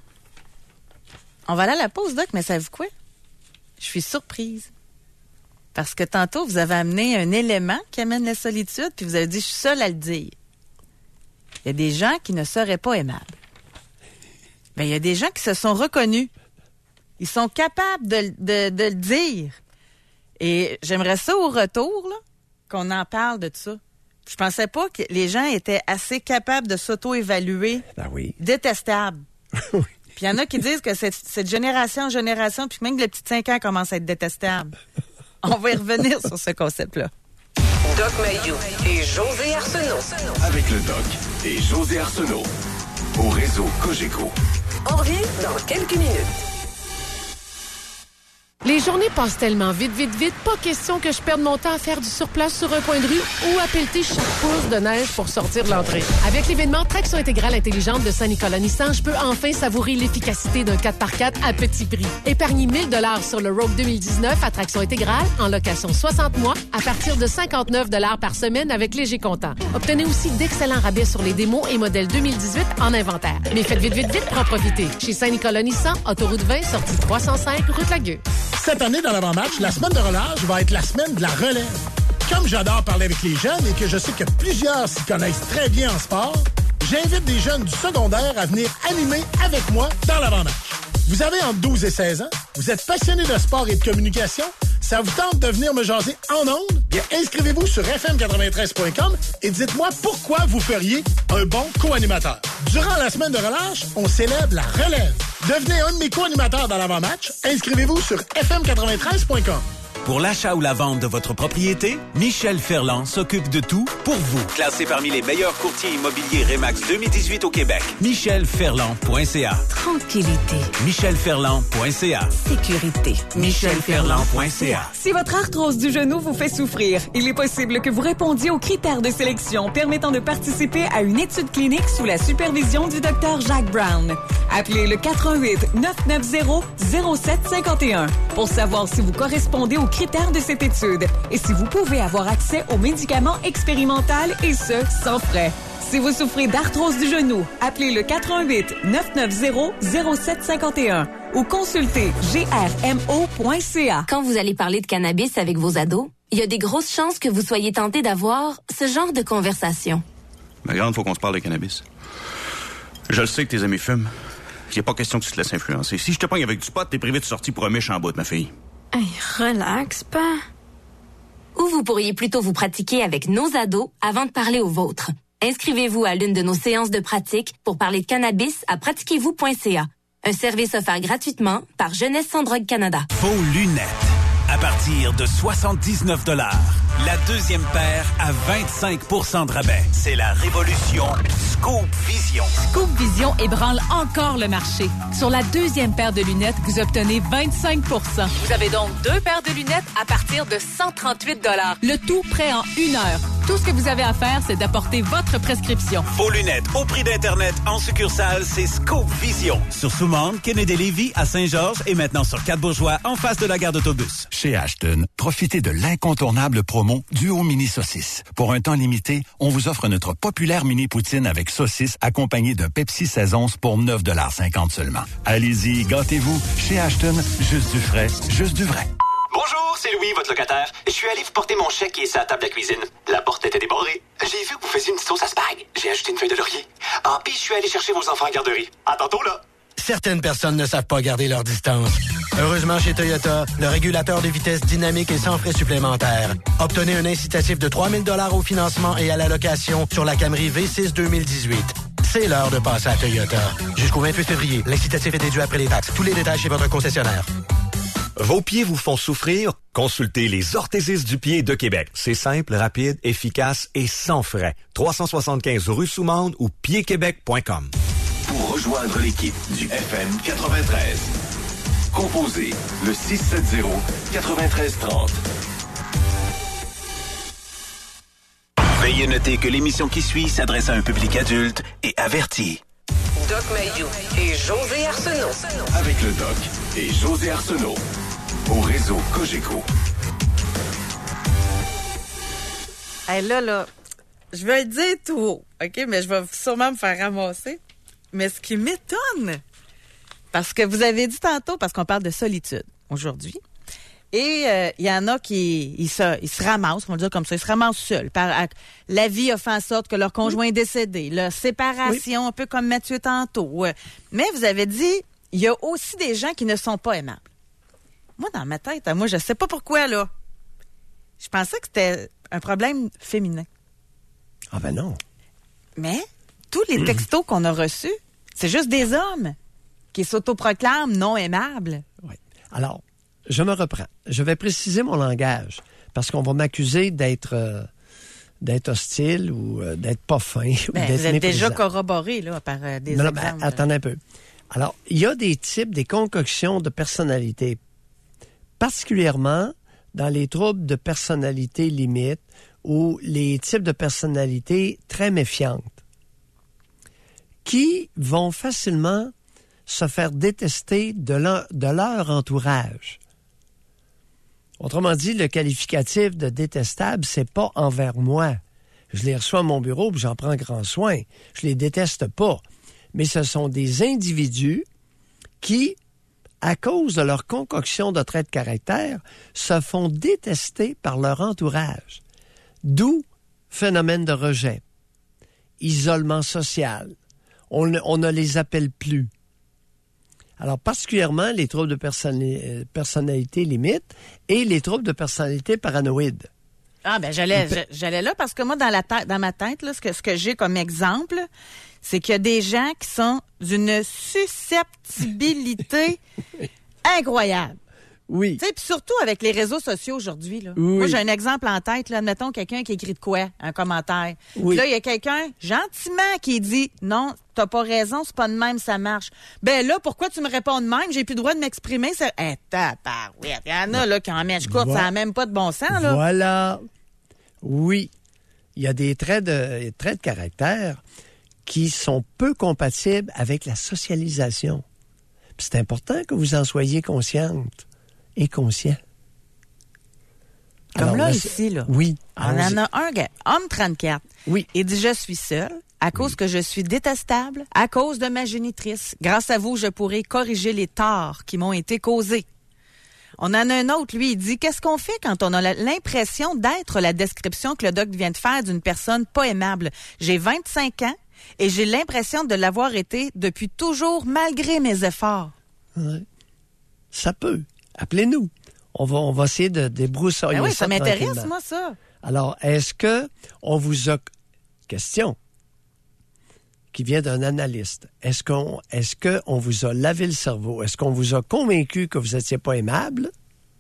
On va aller à la pause, Doc, mais savez-vous quoi? Je suis surprise. Parce que tantôt, vous avez amené un élément qui amène la solitude, puis vous avez dit, je suis seule à le dire. Il y a des gens qui ne seraient pas aimables. Bien, il y a des gens qui se sont reconnus. Ils sont capables de le dire. Et j'aimerais ça au retour, là, qu'on en parle de ça. Je pensais pas que les gens étaient assez capables de s'auto-évaluer. Ben oui. Détestables. Puis il y en a qui disent que cette génération en génération, puis même que les petites 5 ans commencent à être détestables. On va y revenir sur ce concept-là. Doc Mayou et José Arsenault. Avec le Doc et José Arsenault. Au réseau Cogeco. On revient dans quelques minutes. Les journées passent tellement vite, pas question que je perde mon temps à faire du surplace sur un coin de rue ou à pelleter chaque pouce de neige pour sortir de l'entrée. Avec l'événement Traction intégrale intelligente de Saint-Nicolas Nissan, je peux enfin savourer l'efficacité d'un 4x4 à petit prix. Épargnez 1 000 $ sur le Rogue 2019 à traction intégrale en location 60 mois à partir de 59 $ par semaine avec léger comptant. Obtenez aussi d'excellents rabais sur les démos et modèles 2018 en inventaire. Mais faites vite pour en profiter. Chez Saint-Nicolas Nissan, autoroute 20, sortie 305, route Lagueux. Cette année, dans l'avant-match, la semaine de relâche va être la semaine de la relève. Comme j'adore parler avec les jeunes et que je sais que plusieurs s'y connaissent très bien en sport, j'invite des jeunes du secondaire à venir animer avec moi dans l'avant-match. Vous avez entre 12 et 16 ans, vous êtes passionné de sport et de communication, ça vous tente de venir me jaser en ondes? Bien, inscrivez-vous sur fm93.com et dites-moi pourquoi vous feriez un bon co-animateur. Durant la semaine de relâche, on célèbre la relève. Devenez un de mes co-animateurs dans l'avant-match. Inscrivez-vous sur fm93.com. Pour l'achat ou la vente de votre propriété, Michel Ferland s'occupe de tout pour vous. Classé parmi les meilleurs courtiers immobiliers RE/MAX 2018 au Québec. michelferland.ca. Tranquillité. michelferland.ca. Sécurité. michelferland.ca. Si votre arthrose du genou vous fait souffrir, il est possible que vous répondiez aux critères de sélection permettant de participer à une étude clinique sous la supervision du Dr Jacques Brown. Appelez le 418-990-0751 pour savoir si vous correspondez aux critères de cette étude et si vous pouvez avoir accès aux médicaments expérimentaux et ce, sans frais. Si vous souffrez d'arthrose du genou, appelez le 418-990-0751 ou consultez grmo.ca. Quand vous allez parler de cannabis avec vos ados, il y a des grosses chances que vous soyez tenté d'avoir ce genre de conversation. Ma grande, faut qu'on se parle de cannabis. Je le sais que tes amis fument. Il n'y a pas question que tu te laisses influencer. Si je te pogne avec du pot, t'es privé de sortie pour un méchant bout, ma fille. Hey, relax, pas. Ou vous pourriez plutôt vous pratiquer avec nos ados avant de parler aux vôtres. Inscrivez-vous à l'une de nos séances de pratique pour parler de cannabis à pratiquez-vous.ca. Un service offert gratuitement par Jeunesse sans drogue Canada. Vos lunettes, à partir de 79 $. La deuxième paire à 25 % de rabais. C'est la révolution Scoop Vision. Scoop Vision ébranle encore le marché. Sur la deuxième paire de lunettes, vous obtenez 25 %. Vous avez donc 2 paires de lunettes à partir de 138 $. Le tout prêt en 1 heure. Tout ce que vous avez à faire, c'est d'apporter votre prescription. Vos lunettes au prix d'Internet en succursale, c'est Scoop Vision. Sur Soumande, Kennedy-Lévis, à Saint-Georges et maintenant sur 4 Bourgeois en face de la gare d'autobus. Chez Ashton, profitez de l'incontournable promo Duo Mini Saucisse. Pour un temps limité, on vous offre notre populaire mini poutine avec saucisse accompagnée d'un Pepsi 16 onces pour 9,50 $ seulement. Allez-y, gâtez-vous. Chez Ashton, juste du frais, juste du vrai. Bonjour, c'est Louis, votre locataire. Je suis allé vous porter mon chèque qui est sur la table de la cuisine. La porte était débarrée. J'ai vu que vous faisiez une sauce à spag. J'ai ajouté une feuille de laurier. Ah, puis je suis allé chercher vos enfants en garderie. À tantôt, là. Certaines personnes ne savent pas garder leur distance. Heureusement, chez Toyota, le régulateur de vitesse dynamique est sans frais supplémentaires. Obtenez un incitatif de 3 000 $ au financement et à la location sur la Camry V6 2018. C'est l'heure de passer à Toyota. Jusqu'au 28 février, l'incitatif est déduit après les taxes. Tous les détails chez votre concessionnaire. Vos pieds vous font souffrir? Consultez les orthésistes du pied de Québec. C'est simple, rapide, efficace et sans frais. 375 rue Soumande ou piedquebec.com. Pour rejoindre l'équipe du FM 93, composez le 670-9330. Veuillez noter que l'émission qui suit s'adresse à un public adulte et averti. Doc Mayou et José Arsenault. Avec le Doc et José Arsenault. Au réseau Cogeco. Hey, là, je vais le dire tout haut, OK? Mais je vais sûrement me faire ramasser. Mais ce qui m'étonne, parce que vous avez dit tantôt, parce qu'on parle de solitude aujourd'hui, et il y en a qui ils se ramassent, on va le dire comme ça, ils se ramassent seuls. La vie a fait en sorte que leur conjoint est décédé, la séparation, un peu comme Mathieu tantôt. Mais vous avez dit, il y a aussi des gens qui ne sont pas aimables. Moi, dans ma tête, moi, je sais pas pourquoi, là. Je pensais que c'était un problème féminin. Ah ben non. Mais tous les textos qu'on a reçus, c'est juste des hommes qui s'autoproclament non aimables. Oui. Alors, je me reprends. Je vais préciser mon langage parce qu'on va m'accuser d'être hostile ou d'être pas fin. Ben, ou d'être vous êtes déjà méprisant. corroboré là, par des Non, exemples. mais attendez un peu. Alors, il y a des types, des concoctions de personnalité, particulièrement dans les troubles de personnalité limite ou les types de personnalités très méfiantes, qui vont facilement se faire détester de leur entourage. Autrement dit, le qualificatif de détestable, c'est pas envers moi. Je les reçois à mon bureau puis j'en prends grand soin. Je les déteste pas. Mais ce sont des individus qui, à cause de leur concoction de traits de caractère, se font détester par leur entourage. D'où phénomène de rejet, isolement social. On ne les appelle plus. Alors, particulièrement les troubles de personnalité limite et les troubles de personnalité paranoïde. Ah, ben j'allais là parce que moi, dans ma tête, là, ce que j'ai comme exemple, c'est qu'il y a des gens qui sont d'une susceptibilité incroyable. Oui. Tu sais, puis surtout avec les réseaux sociaux aujourd'hui, là. Oui. Moi, j'ai un exemple en tête, là. Admettons quelqu'un qui écrit de quoi? Un commentaire. Oui. Puis là, il y a quelqu'un, gentiment, qui dit « Non, t'as pas raison, c'est pas de même, ça marche. » Ben là, pourquoi tu me réponds de même? J'ai plus le droit de m'exprimer. C'est... tabarouette. Il y en a, là, qui en mèche courte, ça n'a même pas de bon sens, là. Voilà. Oui. Il y a des traits de caractère qui sont peu compatibles avec la socialisation. Puis c'est important que vous en soyez consciente et conscient. Comme alors, là, ici, là. Oui. On en a un gars, homme 34. Oui. Il dit « Je suis seul à cause que je suis détestable, à cause de ma génitrice. Grâce à vous, je pourrai corriger les torts qui m'ont été causés. » On en a un autre, lui, il dit « Qu'est-ce qu'on fait quand on a l'impression d'être la description que le doc vient de faire d'une personne pas aimable? J'ai 25 ans et j'ai l'impression de l'avoir été depuis toujours malgré mes efforts. » Ouais. Ça peut. Appelez-nous. On va essayer de débroussailler Ben oui, ça ça m'intéresse, tranquillement. moi, ça. Alors, est-ce que on vous a... Question qui vient d'un analyste. Est-ce qu'on vous a lavé le cerveau? Est-ce qu'on vous a convaincu que vous n'étiez pas aimable?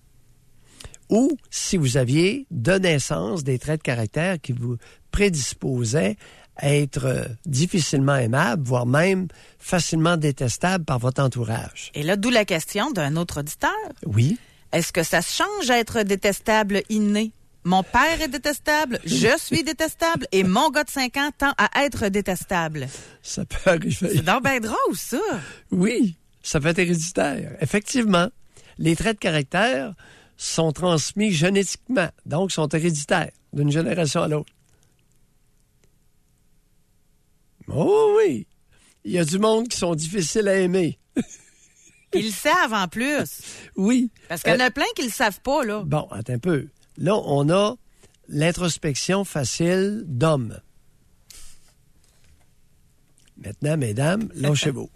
Ou si vous aviez de naissance des traits de caractère qui vous prédisposaient à être difficilement aimable, voire même facilement détestable par votre entourage? Et là, d'où la question d'un autre auditeur. Oui. Est-ce que ça change à être détestable inné? Mon père est détestable, je suis détestable et mon gars de 5 ans tend à être détestable. Ça peut arriver. C'est donc bien drôle, ça. Oui, ça peut être héréditaire. Effectivement, les traits de caractère sont transmis génétiquement, donc sont héréditaires d'une génération à l'autre. Oh oui, il y a du monde qui sont difficiles à aimer. Ils le savent en plus. Oui. Parce qu'il y en a plein qui le savent pas, là. Bon, attends un peu. Là, on a l'introspection facile d'homme. Maintenant, mesdames, lâchez-vous.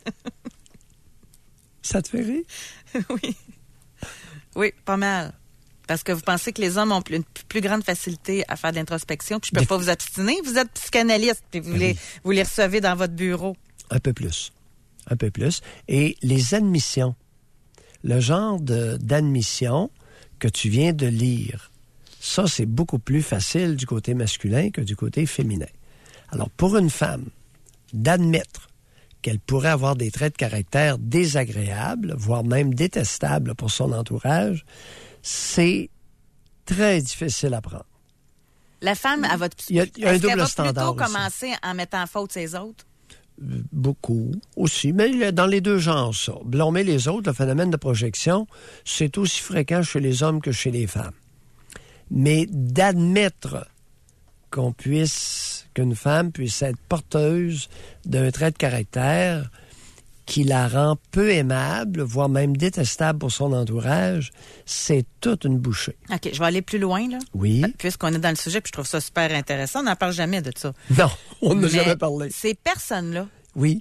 Ça te fait rire? Oui. Oui, pas mal. Parce que vous pensez que les hommes ont une plus grande facilité à faire de l'introspection, puis je peux pas vous obstiner. Vous êtes psychanalyste, puis vous les recevez dans votre bureau. Un peu plus. Un peu plus. Et les admissions. Le genre d'admission que tu viens de lire, ça, c'est beaucoup plus facile du côté masculin que du côté féminin. Alors, pour une femme, d'admettre qu'elle pourrait avoir des traits de caractère désagréables, voire même détestables pour son entourage, c'est très difficile à prendre. La femme, à votre Il y a un double va standard plutôt aussi. commencer en mettant en faute ses autres? Beaucoup aussi, mais dans les deux genres, ça. Blâmer les autres, le phénomène de projection, c'est aussi fréquent chez les hommes que chez les femmes. Mais d'admettre qu'une femme puisse être porteuse d'un trait de caractère qui la rend peu aimable, voire même détestable pour son entourage, c'est toute une bouchée. OK, je vais aller plus loin, là. Oui. Puisqu'on est dans le sujet, puis je trouve ça super intéressant. On n'en parle jamais de ça. Non, on n'a Mais jamais parlé. Ces personnes-là Oui.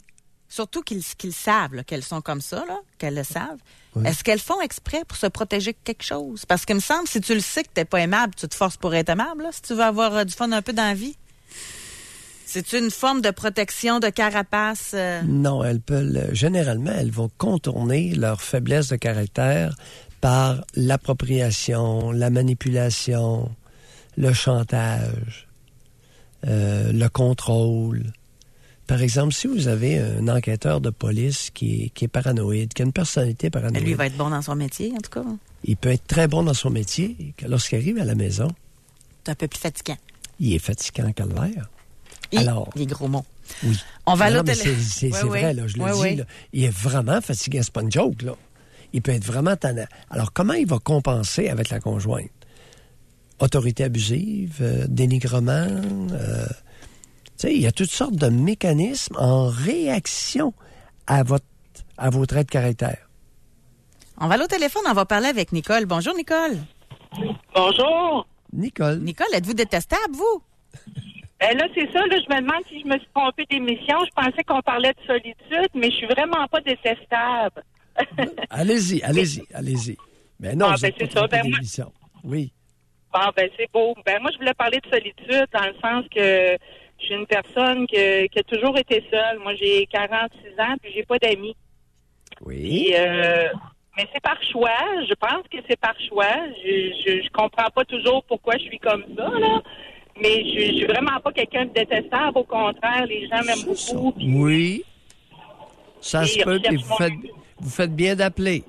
Surtout qu'ils savent là, qu'elles sont comme ça, là, qu'elles le savent. Oui. Est-ce qu'elles font exprès pour se protéger de quelque chose? Parce qu'il me semble, si tu le sais que t'es pas aimable, tu te forces pour être aimable, là, si tu veux avoir du fun un peu dans la vie. C'est une forme de protection de carapace? Non, généralement, elles vont contourner leur faiblesse de caractère par l'appropriation, la manipulation, le chantage, le contrôle. Par exemple, si vous avez un enquêteur de police qui est paranoïde, qui a une personnalité paranoïde... Lui, il va être bon dans son métier, en tout cas. Il peut être très bon dans son métier, et que lorsqu'il arrive à la maison... C'est un peu plus fatigant. Il est fatigant en calvaire. Alors, les gros mots. Oui. On va à c'est vrai, là, je le dis. Là, il est vraiment fatigué, c'est pas une joke, là. Il peut être vraiment tannant. Alors, comment il va compenser avec la conjointe? Autorité abusive, dénigrement... il y a toutes sortes de mécanismes en réaction à vos traits de caractère. On va aller au téléphone, on va parler avec Nicole. Bonjour, Nicole. Bonjour. Nicole, êtes-vous détestable, vous? Ben là, c'est ça. Là, je me demande si je me suis trompée d'émission. Je pensais qu'on parlait de solitude, mais je suis vraiment pas détestable. allez-y. Mais non, c'est ça. d'émission. Oui. C'est beau. Ben moi, je voulais parler de solitude dans le sens que je suis une personne qui a toujours été seule. Moi, j'ai 46 ans puis j'ai pas d'amis. Oui. Mais c'est par choix. Je pense que c'est par choix. Je comprends pas toujours pourquoi je suis comme ça, là. Mais je suis vraiment pas quelqu'un de détestable. Au contraire, les gens m'aiment beaucoup. Puis... Oui. Ça se peut, puis vous faites bien d'appeler.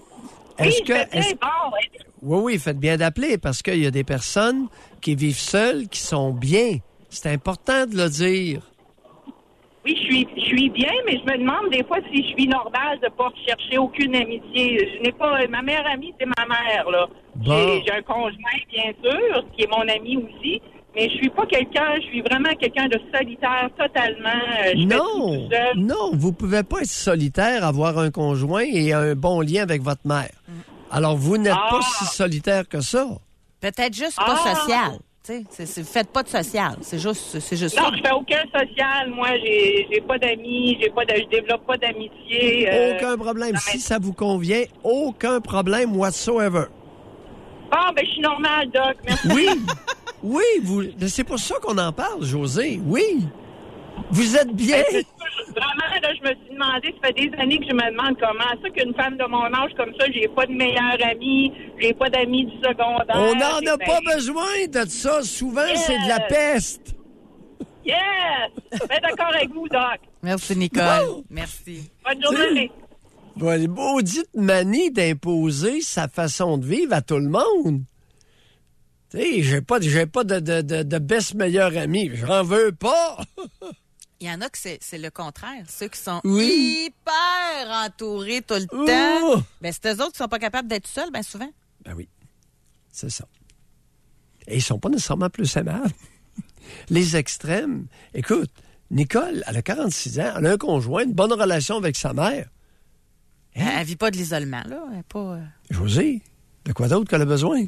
Oui, faites bien d'appeler, parce qu'il y a des personnes qui vivent seules, qui sont bien. C'est important de le dire. Oui, je suis bien, mais je me demande des fois si je suis normale de ne pas chercher aucune amitié. Je n'ai pas... Ma meilleure amie, c'est ma mère, là. Bon. J'ai un conjoint, bien sûr, qui est mon ami aussi, mais je suis pas quelqu'un... Je suis vraiment quelqu'un de solitaire, totalement. Non, vous pouvez pas être solitaire, avoir un conjoint et un bon lien avec votre mère. Alors, vous n'êtes pas si solitaire que ça. Peut-être juste pas social. Faites pas de social. C'est juste ça. Non, je fais aucun social. Moi, j'ai pas d'amis, je développe pas d'amitié. Aucun problème. Si ça vous convient, aucun problème whatsoever. Je suis normale, Doc. Merci. Oui, c'est pour ça qu'on en parle, José. Oui. Vous êtes bien. Vraiment, là, je me suis demandé, ça fait des années que je me demande comment ça qu'une femme de mon âge comme ça, j'ai pas de meilleure amie, j'ai pas d'amis du secondaire. On n'en a pas besoin de ça. Souvent, c'est de la peste. Yes! D'accord avec vous, Doc. Merci, Nicole. Merci. Bonne journée. Les maudites manies d'imposer sa façon de vivre à tout le monde. Tu sais, j'ai pas de best meilleur ami. J'en veux pas. Il y en a que c'est le contraire. Ceux qui sont hyper entourés tout le temps. C'est eux autres qui sont pas capables d'être seuls, bien souvent. Ben oui. C'est ça. Et ils sont pas nécessairement plus aimables. Les extrêmes. Écoute, Nicole, elle a 46 ans, elle a un conjoint, une bonne relation avec sa mère. Elle vit pas de l'isolement, là. Elle est pas... José, de quoi d'autre qu'elle a besoin?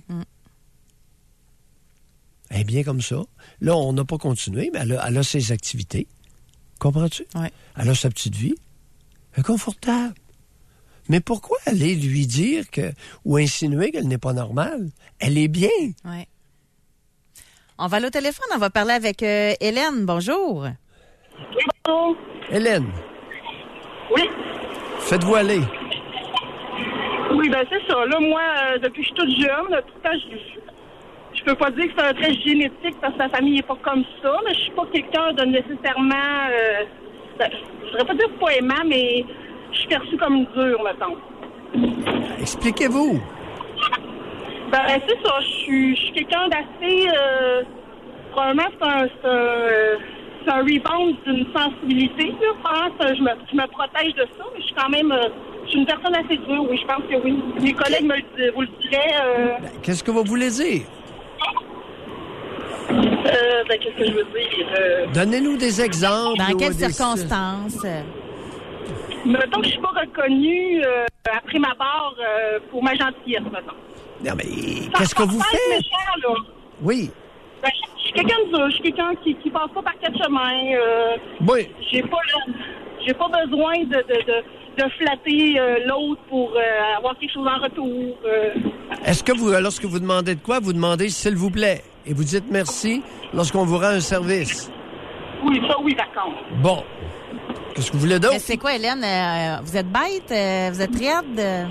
Elle est bien comme ça. Là, on n'a pas continué, mais elle a ses activités. Comprends-tu? Oui. Elle a sa petite vie. Elle est confortable. Mais pourquoi aller lui dire ou insinuer qu'elle n'est pas normale? Elle est bien. Oui. On va aller au téléphone, on va parler avec Hélène. Bonjour. Oui, bonjour. Hélène. Oui. Faites-vous aller. Oui, c'est ça. Là, moi, depuis que je suis toute jeune, tout le temps, je peux pas dire que c'est un trait génétique parce que sa famille n'est pas comme ça, mais je suis pas quelqu'un de nécessairement... je voudrais pas dire pas aimant, mais je suis perçue comme dure, mettons. Expliquez-vous. C'est ça. Je suis quelqu'un d'assez... probablement, c'est un rebound d'une sensibilité. Là. Je me protège de ça, mais je suis quand même... je suis une personne assez dure, oui, je pense que oui. Mes collègues vous le diraient... Qu'est-ce que vous voulez dire? Qu'est-ce que je veux dire? Donnez-nous des exemples. Dans quelles circonstances? Mettons que je suis pas reconnue après ma barre pour ma gentillesse, mettons. Non, mais qu'est-ce que vous faites? Méchant, là. Oui. Je suis quelqu'un de dur. Je suis quelqu'un qui passe pas par quatre chemins. Oui. J'ai pas J'ai pas besoin de flatter l'autre pour avoir quelque chose en retour. Est-ce que vous, lorsque vous demandez de quoi, vous demandez s'il vous plaît et vous dites merci lorsqu'on vous rend un service? Oui, ça, oui, d'accord. Bon. Qu'est-ce que vous voulez d'autre? Mais c'est quoi, Hélène? Vous êtes bête? Vous êtes raide?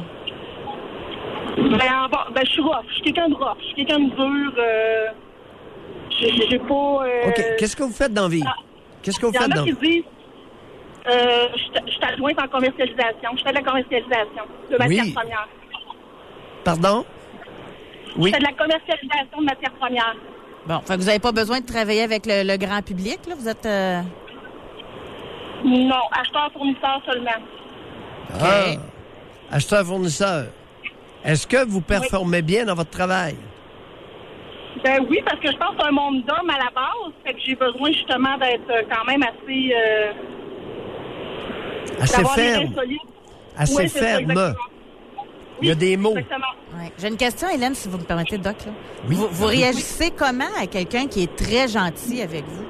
Je suis rough. Je suis quelqu'un de rough. Je suis quelqu'un de dur. J'ai pas... OK. Qu'est-ce que vous faites dans la vie? Qu'est-ce que vous faites dans la vie? Il y en a qui disent... je suis adjointe en commercialisation. Je fais de la commercialisation de matières premières. Pardon? Oui. Je fais de la commercialisation de matières premières. Bon, fait que vous n'avez pas besoin de travailler avec le grand public, là? Vous êtes... Non, acheteur-fournisseur seulement. Ah! Acheteur-fournisseur. Est-ce que vous performez bien dans votre travail? Ben oui, parce que je pense que c'est un monde d'hommes à la base. Fait que j'ai besoin justement d'être quand même assez... assez ferme. Assez oui, ferme. Ça, il y a des mots. Ouais. J'ai une question, Hélène, si vous me permettez, Doc. Là. Oui. Vous réagissez comment à quelqu'un qui est très gentil avec vous?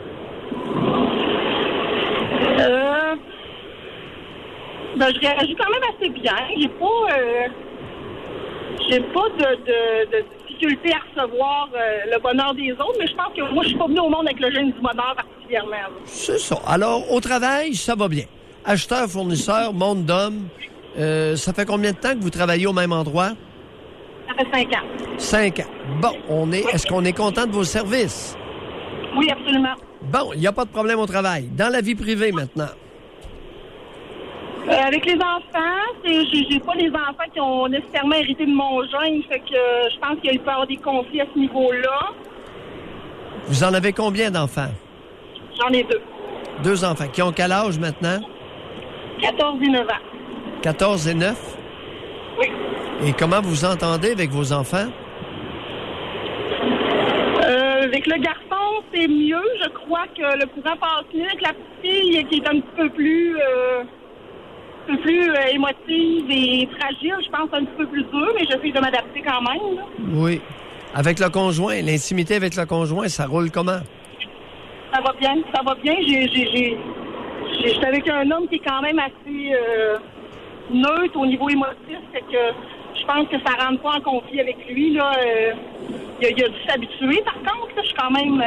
Je réagis quand même assez bien. J'ai pas de difficulté à recevoir le bonheur des autres, mais je pense que moi, je suis pas venue au monde avec le gène du bonheur particulièrement. Là. C'est ça. Alors, au travail, ça va bien. Acheteur, fournisseur, monde d'hommes. Ça fait combien de temps que vous travaillez au même endroit? Ça fait 5 ans. 5 ans. Bon, est-ce qu'on est content de vos services? Oui, absolument. Bon, il n'y a pas de problème au travail. Dans la vie privée, maintenant? Avec les enfants, j'ai pas les enfants qui ont nécessairement hérité de mon gène, fait que je pense qu'il peut y avoir des conflits à ce niveau-là. Vous en avez combien d'enfants? J'en ai 2. 2 enfants. Qui ont quel âge maintenant? 14 et 9 ans. 14 et 9? Oui. Et comment vous vous entendez avec vos enfants? Avec le garçon, c'est mieux. Je crois que le courant passe mieux avec la petite fille qui est un petit peu plus... émotive et fragile, je pense un petit peu plus dur, mais j'essaie de m'adapter quand même. Là. Oui. Avec le conjoint, l'intimité avec le conjoint, ça roule comment? Ça va bien. Je suis avec un homme qui est quand même assez neutre au niveau émotif, fait que je pense que ça rentre pas en conflit avec lui. Là, il a dû s'habituer, par contre, là, je suis quand même...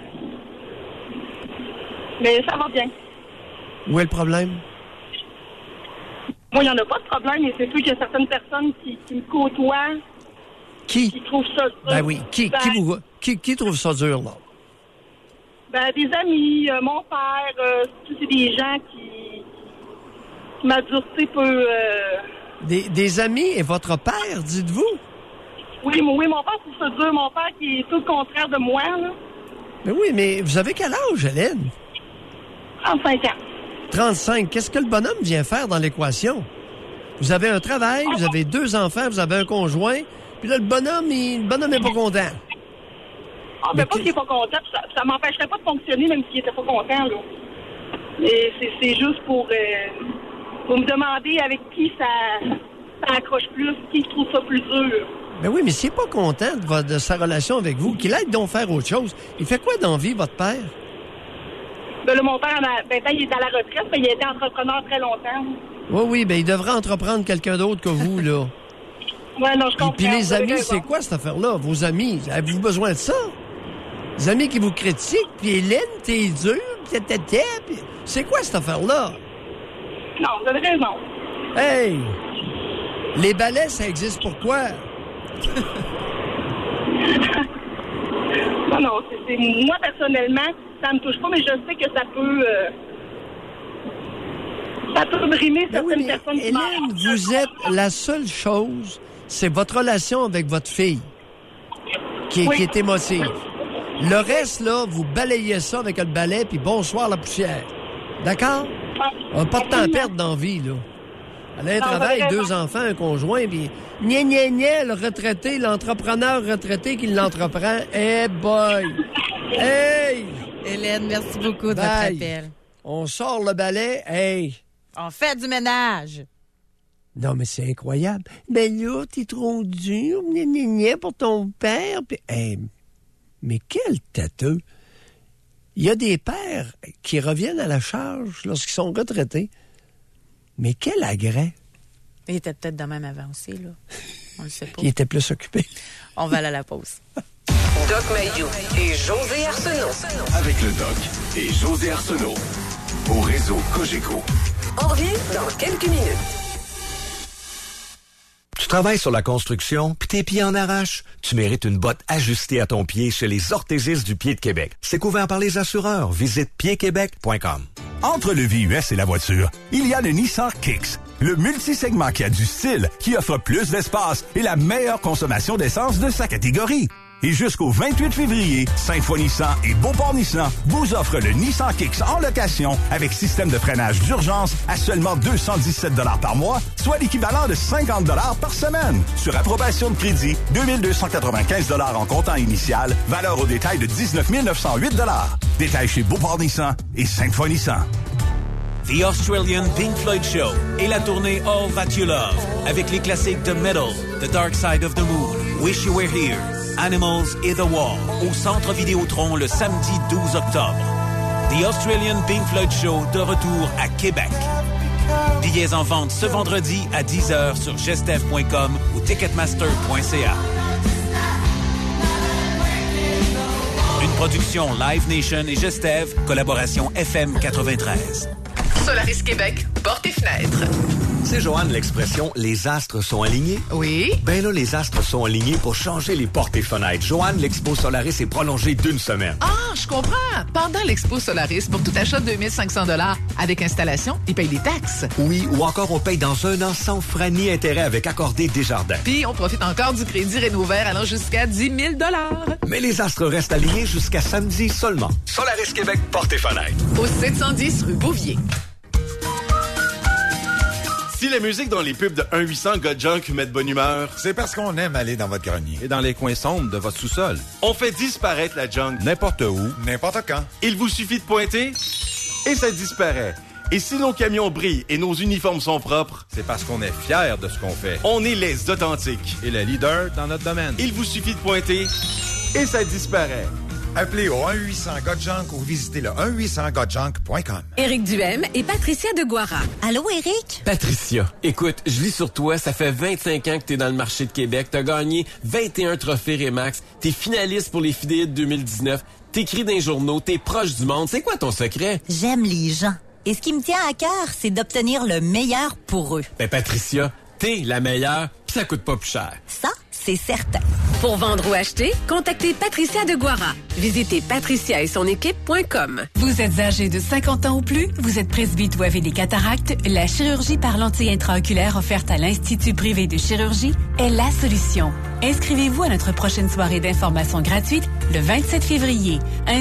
mais ça va bien. Où est le problème? Moi, il n'y en a pas de problème, mais c'est sûr qu'il y a certaines personnes qui me côtoient. Qui trouvent ça dur. Ben oui. Qui trouve ça dur, là? Ben, des amis, mon père, c'est des gens qui ma dureté peut... Des amis et votre père, dites-vous? Oui, mon père trouve ça dur. Mon père qui est tout le contraire de moi, là. Mais oui, mais vous avez quel âge, Hélène? 35 ans. 35. Qu'est-ce que le bonhomme vient faire dans l'équation? Vous avez un travail, vous avez 2 enfants, vous avez un conjoint, puis là, le bonhomme n'est pas content. Ah, ben pas qu'il n'est pas content. Ça m'empêcherait pas de fonctionner, même s'il n'était pas content, là. Et c'est juste pour me demander avec qui ça accroche plus, qui trouve ça plus dur. Ben oui, mais s'il n'est pas content de sa relation avec vous, qu'il aille donc faire autre chose. Il fait quoi dans la vie, votre père? Ben là, mon père, il est à la retraite, mais il a été entrepreneur très longtemps. Oui, ben il devrait entreprendre quelqu'un d'autre que vous, là. Ouais, non, je comprends. Puis les amis, c'est quoi cette affaire-là? Vos amis, avez-vous besoin de ça? Les amis qui vous critiquent, puis Hélène, t'es dur, puis c'est quoi cette affaire-là? Non, vous avez raison. Hey! Les balais, ça existe pourquoi? Non, c'est moi, personnellement, ça me touche pas, mais je sais que ça peut brimer certaines personnes. Hélène, vous êtes la seule chose, c'est votre relation avec votre fille qui est émotive. Le reste, là, vous balayez ça avec le balai, puis bonsoir la poussière. D'accord? On n'a pas de temps à perdre dans la vie, là. Elle a un travail, 2 enfants, un conjoint, puis le retraité, l'entrepreneur retraité qui l'entreprend. Hey boy! Hey! Hélène, merci beaucoup de votre appel. On sort le balai, hey! On fait du ménage! Non, mais c'est incroyable. Ben là, t'es trop dur, pour ton père. Puis, hey, mais quel tâteux! Il y a des pères qui reviennent à la charge lorsqu'ils sont retraités. Mais quel agrès! Il était peut-être de même avant aussi, là. On le sait pas. Il était plus occupé. On va aller à la pause. Doc Mayou et José Arsenault. Avec le Doc et José Arsenault. Au réseau Cogeco. On revient dans quelques minutes. Tu travailles sur la construction, puis tes pieds en arrachent? Tu mérites une botte ajustée à ton pied chez les orthésistes du pied de Québec. C'est couvert par les assureurs. Visite piedquebec.com. Entre le VUS et la voiture, il y a le Nissan Kicks, le multisegment qui a du style, qui offre plus d'espace et la meilleure consommation d'essence de sa catégorie. Et jusqu'au 28 février, Sainte-Foy Nissan et Beauport Nissan vous offrent le Nissan Kicks en location avec système de freinage d'urgence à seulement 217 $ par mois, soit l'équivalent de 50 $ par semaine. Sur approbation de crédit, 2295 $ en comptant initial, valeur au détail de 19 908 $. Détail chez Beauport Nissan et Sainte-Foy Nissan. The Australian Pink Floyd Show et la tournée All That You Love avec les classiques de Metal, The Dark Side of the Moon, Wish You Were Here, Animals et The Wall au Centre Vidéotron le samedi 12 octobre. The Australian Pink Floyd Show de retour à Québec. Billets en vente ce vendredi à 10h sur gestev.com ou ticketmaster.ca. Une production Live Nation et Gestev, collaboration FM 93. Solaris Québec, portes et fenêtres. C'est Joanne l'expression « les astres sont alignés ». Oui. Ben là, les astres sont alignés pour changer les portes et fenêtres. Joanne, l'Expo Solaris est prolongée d'1 semaine. Ah, je comprends. Pendant l'Expo Solaris, pour tout achat de 2500 $ avec installation, ils payent des taxes. Oui, ou encore on paye dans 1 an sans frais ni intérêt avec Accordé Desjardins. Puis on profite encore du crédit Rénovert allant jusqu'à 10 000 $. Mais les astres restent alignés jusqu'à samedi seulement. Solaris Québec, portes et fenêtres. Au 710 rue Bouvier. Si la musique dans les pubs de 1-800 Got Junk met de bonne humeur, c'est parce qu'on aime aller dans votre grenier. Et dans les coins sombres de votre sous-sol. On fait disparaître la junk n'importe où, n'importe quand. Il vous suffit de pointer et ça disparaît. Et si nos camions brillent et nos uniformes sont propres, c'est parce qu'on est fiers de ce qu'on fait. On est les authentiques. Et les leaders dans notre domaine. Il vous suffit de pointer et ça disparaît. Appelez au 1-800-GOT-JUNK ou visitez le 1-800-GOT-JUNK.com. Éric Duhem et Patricia de Guara. Allô, Éric? Patricia, écoute, je lis sur toi, ça fait 25 ans que t'es dans le marché de Québec, t'as gagné 21 trophées Remax, t'es finaliste pour les Fidéides 2019, t'écris dans les journaux, t'es proche du monde. C'est quoi ton secret? J'aime les gens. Et ce qui me tient à cœur, c'est d'obtenir le meilleur pour eux. Ben Patricia, t'es la meilleure, pis ça coûte pas plus cher. Ça, c'est certain. Pour vendre ou acheter, contactez Patricia de Guara. Visitez patricia et son équipe.com. Vous êtes âgé de 50 ans ou plus, vous êtes presbyte ou avez des cataractes, la chirurgie par lentille intraoculaire offerte à l'Institut privé de chirurgie est la solution. Inscrivez-vous à notre prochaine soirée d'information gratuite le 27 février.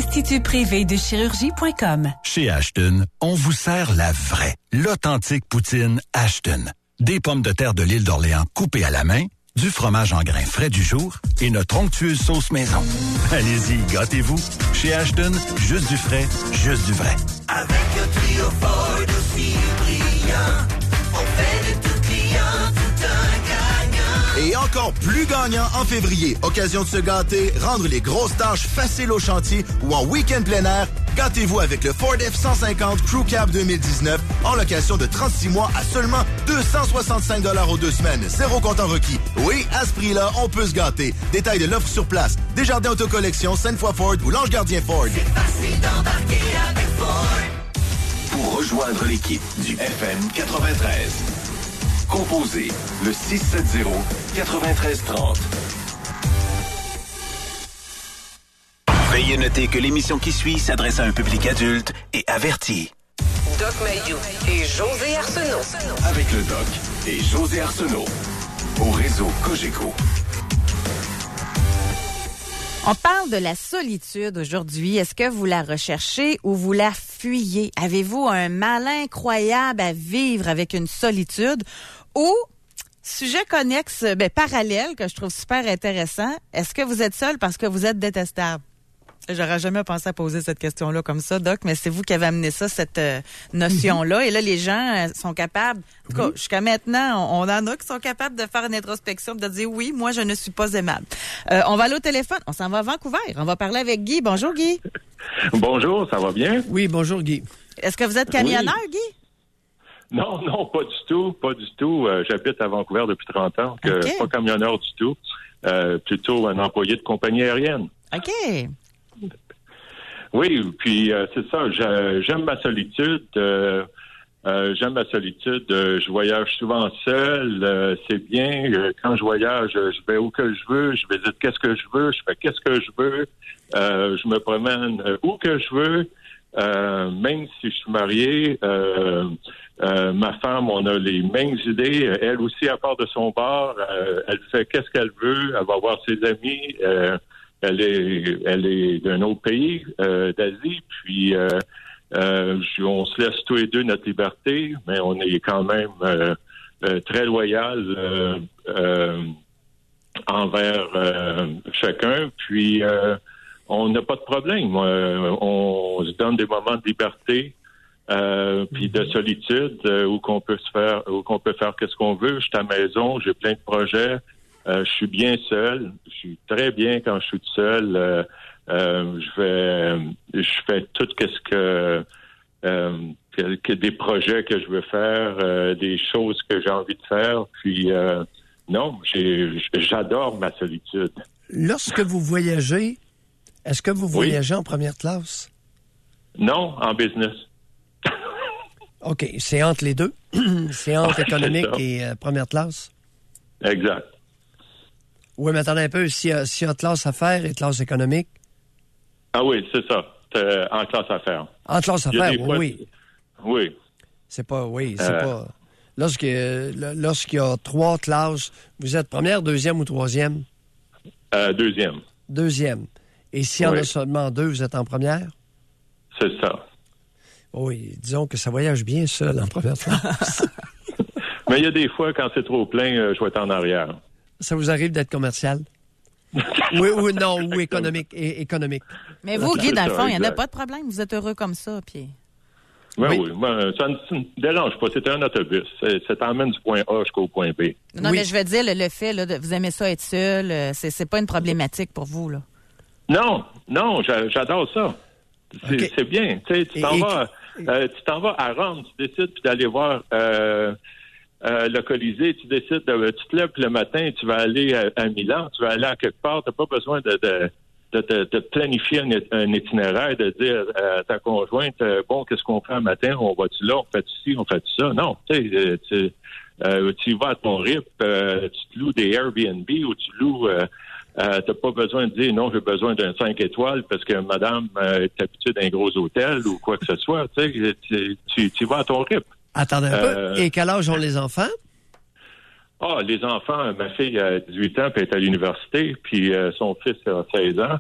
institutprivédechirurgie.com. Chez Ashton, on vous sert la vraie, l'authentique poutine Ashton. Des pommes de terre de l'île d'Orléans coupées à la main, du fromage en grains frais du jour et notre onctueuse sauce maison. Allez-y, gâtez-vous. Chez Ashton, juste du frais, juste du vrai. Avec un trio Ford aussi brillant, on fait de tout client tout un gagnant. Et encore plus gagnant en février. Occasion de se gâter, rendre les grosses tâches faciles au chantier ou en week-end plein air. Gâtez-vous avec le Ford F-150 Crew Cab 2019 en location de 36 mois à seulement 265 $ aux 2 semaines. Zéro comptant requis. Oui, à ce prix-là, on peut se gâter. Détails de l'offre sur place. Desjardins Autocollection, Sainte-Foy Ford ou L'Ange Gardien Ford. C'est facile d'embarquer avec Ford. Pour rejoindre l'équipe du FM 93, composez le 670-9330. Veuillez noter que l'émission qui suit s'adresse à un public adulte et averti. Doc Mayou et José Arsenault. Avec le Doc et José Arsenault. Au réseau Cogeco. On parle de la solitude aujourd'hui. Est-ce que vous la recherchez ou vous la fuyez? Avez-vous un mal incroyable à vivre avec une solitude? Ou, sujet connexe, parallèle, que je trouve super intéressant, est-ce que vous êtes seul parce que vous êtes détestable? J'aurais jamais pensé à poser cette question-là comme ça, Doc, mais c'est vous qui avez amené ça, cette notion-là. Et là, les gens sont capables, en tout cas, jusqu'à maintenant, on en a qui sont capables de faire une introspection, de dire oui, moi, je ne suis pas aimable. On va aller au téléphone. On s'en va à Vancouver. On va parler avec Guy. Bonjour, Guy. Bonjour, ça va bien? Oui, bonjour, Guy. Est-ce que vous êtes camionneur, Guy? Non, pas du tout. J'habite à Vancouver depuis 30 ans, pas camionneur du tout. Plutôt un employé de compagnie aérienne. OK. Oui, puis c'est ça. J'aime ma solitude. Je voyage souvent seul. C'est bien. Quand je voyage, je vais où que je veux. Je visite qu'est-ce que je veux. Je fais qu'est-ce que je veux. Je me promène où que je veux. Même si je suis marié, ma femme, on a les mêmes idées. Elle aussi, à part de son bar, elle fait qu'est-ce qu'elle veut. Elle va voir ses amis. Elle est d'un autre pays, d'Asie. Puis on se laisse tous les deux notre liberté, mais on est quand même très loyal envers chacun. Puis on n'a pas de problème. On se donne des moments de liberté, puis de solitude, où qu'on peut faire qu'est-ce qu'on veut. Je suis à la maison, j'ai plein de projets. Je suis bien seul. Je suis très bien quand je suis tout seul. Je fais tout que des projets que je veux faire, des choses que j'ai envie de faire. Puis non, j'adore ma solitude. Lorsque vous voyagez, est-ce que vous voyagez en première classe? Non, en business. OK, c'est entre les deux. C'est entre économique et première classe. Exact. Oui, mais attendez un peu. S'il y a classe affaires et classe économique. Ah oui, c'est ça. En classe affaires. En classe affaires, oui. Oui. C'est pas. Lorsqu'il y a 3 classes, vous êtes première, deuxième ou troisième? Deuxième. Deuxième. Et s'il y en a seulement 2, vous êtes en première? C'est ça. Oui, disons que ça voyage bien seul en première classe. Mais il y a des fois, quand c'est trop plein, je vais être en arrière. Ça vous arrive d'être commercial? Oui, non, ou économique. Mais vous, Guy, dans le fond, il n'y en a pas de problème. Vous êtes heureux comme ça, puis... Oui. Ça ne me dérange pas. C'est un autobus. Ça t'emmène du point A jusqu'au point B. Non, mais je veux dire, le fait là, de vous aimez ça être seul, c'est pas une problématique pour vous, là. Non, j'adore ça. C'est bien. Tu t'en vas à Rome, tu décides d'aller voir le Colisée, tu décides, tu te lèves le matin, tu vas aller à Milan, tu vas aller à quelque part, tu n'as pas besoin de planifier un itinéraire, de dire à ta conjointe, qu'est-ce qu'on fait un matin, on va-tu là, on fait ci, on fait ça. Non, tu vas à ton rythme, tu te loues des Airbnb ou tu loues... t'as pas besoin de dire non, j'ai besoin d'un 5 étoiles parce que madame est habituée d'un gros hôtel ou quoi que ce soit. Tu vas à ton rythme. Attendez un peu. Et quel âge ont les enfants? Les enfants, ma fille a 18 ans puis elle est à l'université, puis son fils a 16 ans.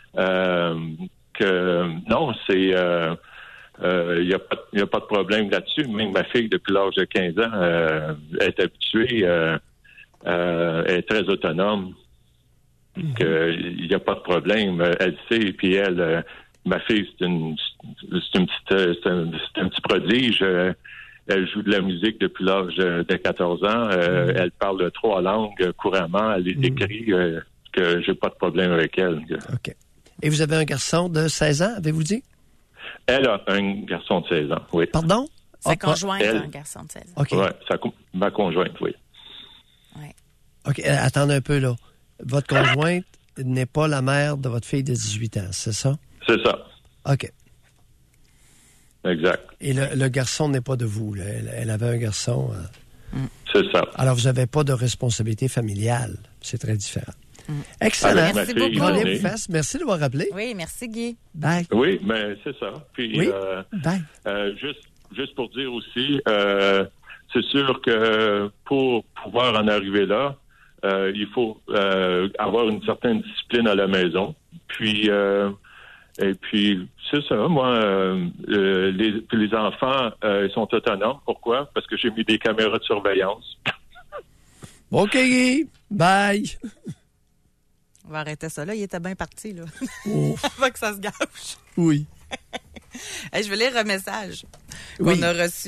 Il n'y a pas de problème là-dessus. Même ma fille, depuis l'âge de 15 ans, est habituée, elle est très autonome. Il n'y a pas de problème. Elle sait, puis ma fille, c'est un petit prodige. Elle joue de la musique depuis l'âge de 14 ans. Elle parle 3 langues couramment. Elle écrit que j'ai pas de problème avec elle. OK. Et vous avez un garçon de 16 ans, avez-vous dit? Elle a un garçon de 16 ans, oui. Pardon? Sa conjointe a un garçon de 16 ans. OK. Oui, ma conjointe, oui. Ouais. OK, attendez un peu, là. Votre conjointe n'est pas la mère de votre fille de 18 ans, c'est ça? C'est ça. OK. Exact. Et le garçon n'est pas de vous, là. Elle avait un garçon. C'est ça. Alors, vous n'avez pas de responsabilité familiale. C'est très différent. Excellent. Merci beaucoup. Merci de m'avoir rappelé. Oui, merci, Guy. Bye. Oui, mais c'est ça. Puis, oui. Bye. Juste pour dire aussi, c'est sûr que pour pouvoir en arriver là, il faut avoir une certaine discipline à la maison. Puis, et puis, c'est ça. Moi, les enfants, ils sont autonomes. Pourquoi? Parce que j'ai mis des caméras de surveillance. OK, bye. On va arrêter ça là. Il était bien parti, là. Oh. Avant que ça se gâche. Oui. Je vais lire un message qu'on a reçu.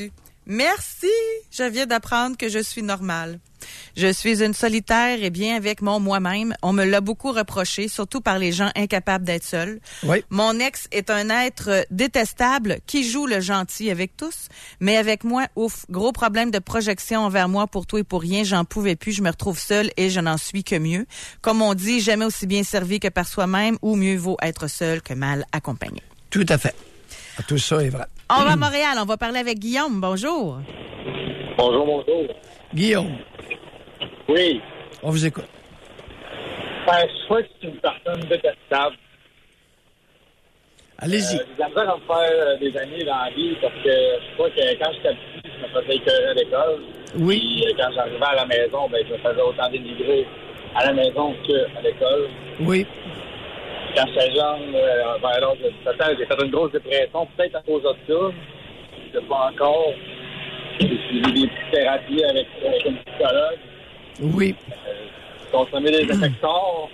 Merci. Je viens d'apprendre que je suis normale. Je suis une solitaire et bien avec mon moi-même. On me l'a beaucoup reproché, surtout par les gens incapables d'être seuls. Oui. Mon ex est un être détestable qui joue le gentil avec tous, mais avec moi, ouf, gros problème de projection envers moi pour tout et pour rien. J'en pouvais plus, je me retrouve seule et je n'en suis que mieux. Comme on dit, jamais aussi bien servi que par soi-même, ou mieux vaut être seul que mal accompagné. Tout à fait. Tout ça est vrai. On va à Montréal, on va parler avec Guillaume. Bonjour. Bonjour. Guillaume. Oui. On vous écoute. Je crois que c'est une personne détestable. Allez-y. J'ai la misère à me faire des amis dans la vie parce que je crois que quand j'étais petit, je me faisais écœurer à l'école. Oui. Puis quand j'arrivais à la maison, je me faisais autant dénigrer à la maison qu'à l'école. Oui. Quand j'étais jeune, vers l'âge de 17 ans, j'ai fait une grosse dépression, peut-être à cause de ça. Je sais pas encore. J'ai suivi des petites thérapies avec une psychologue. Oui. Consommer des effecteurs.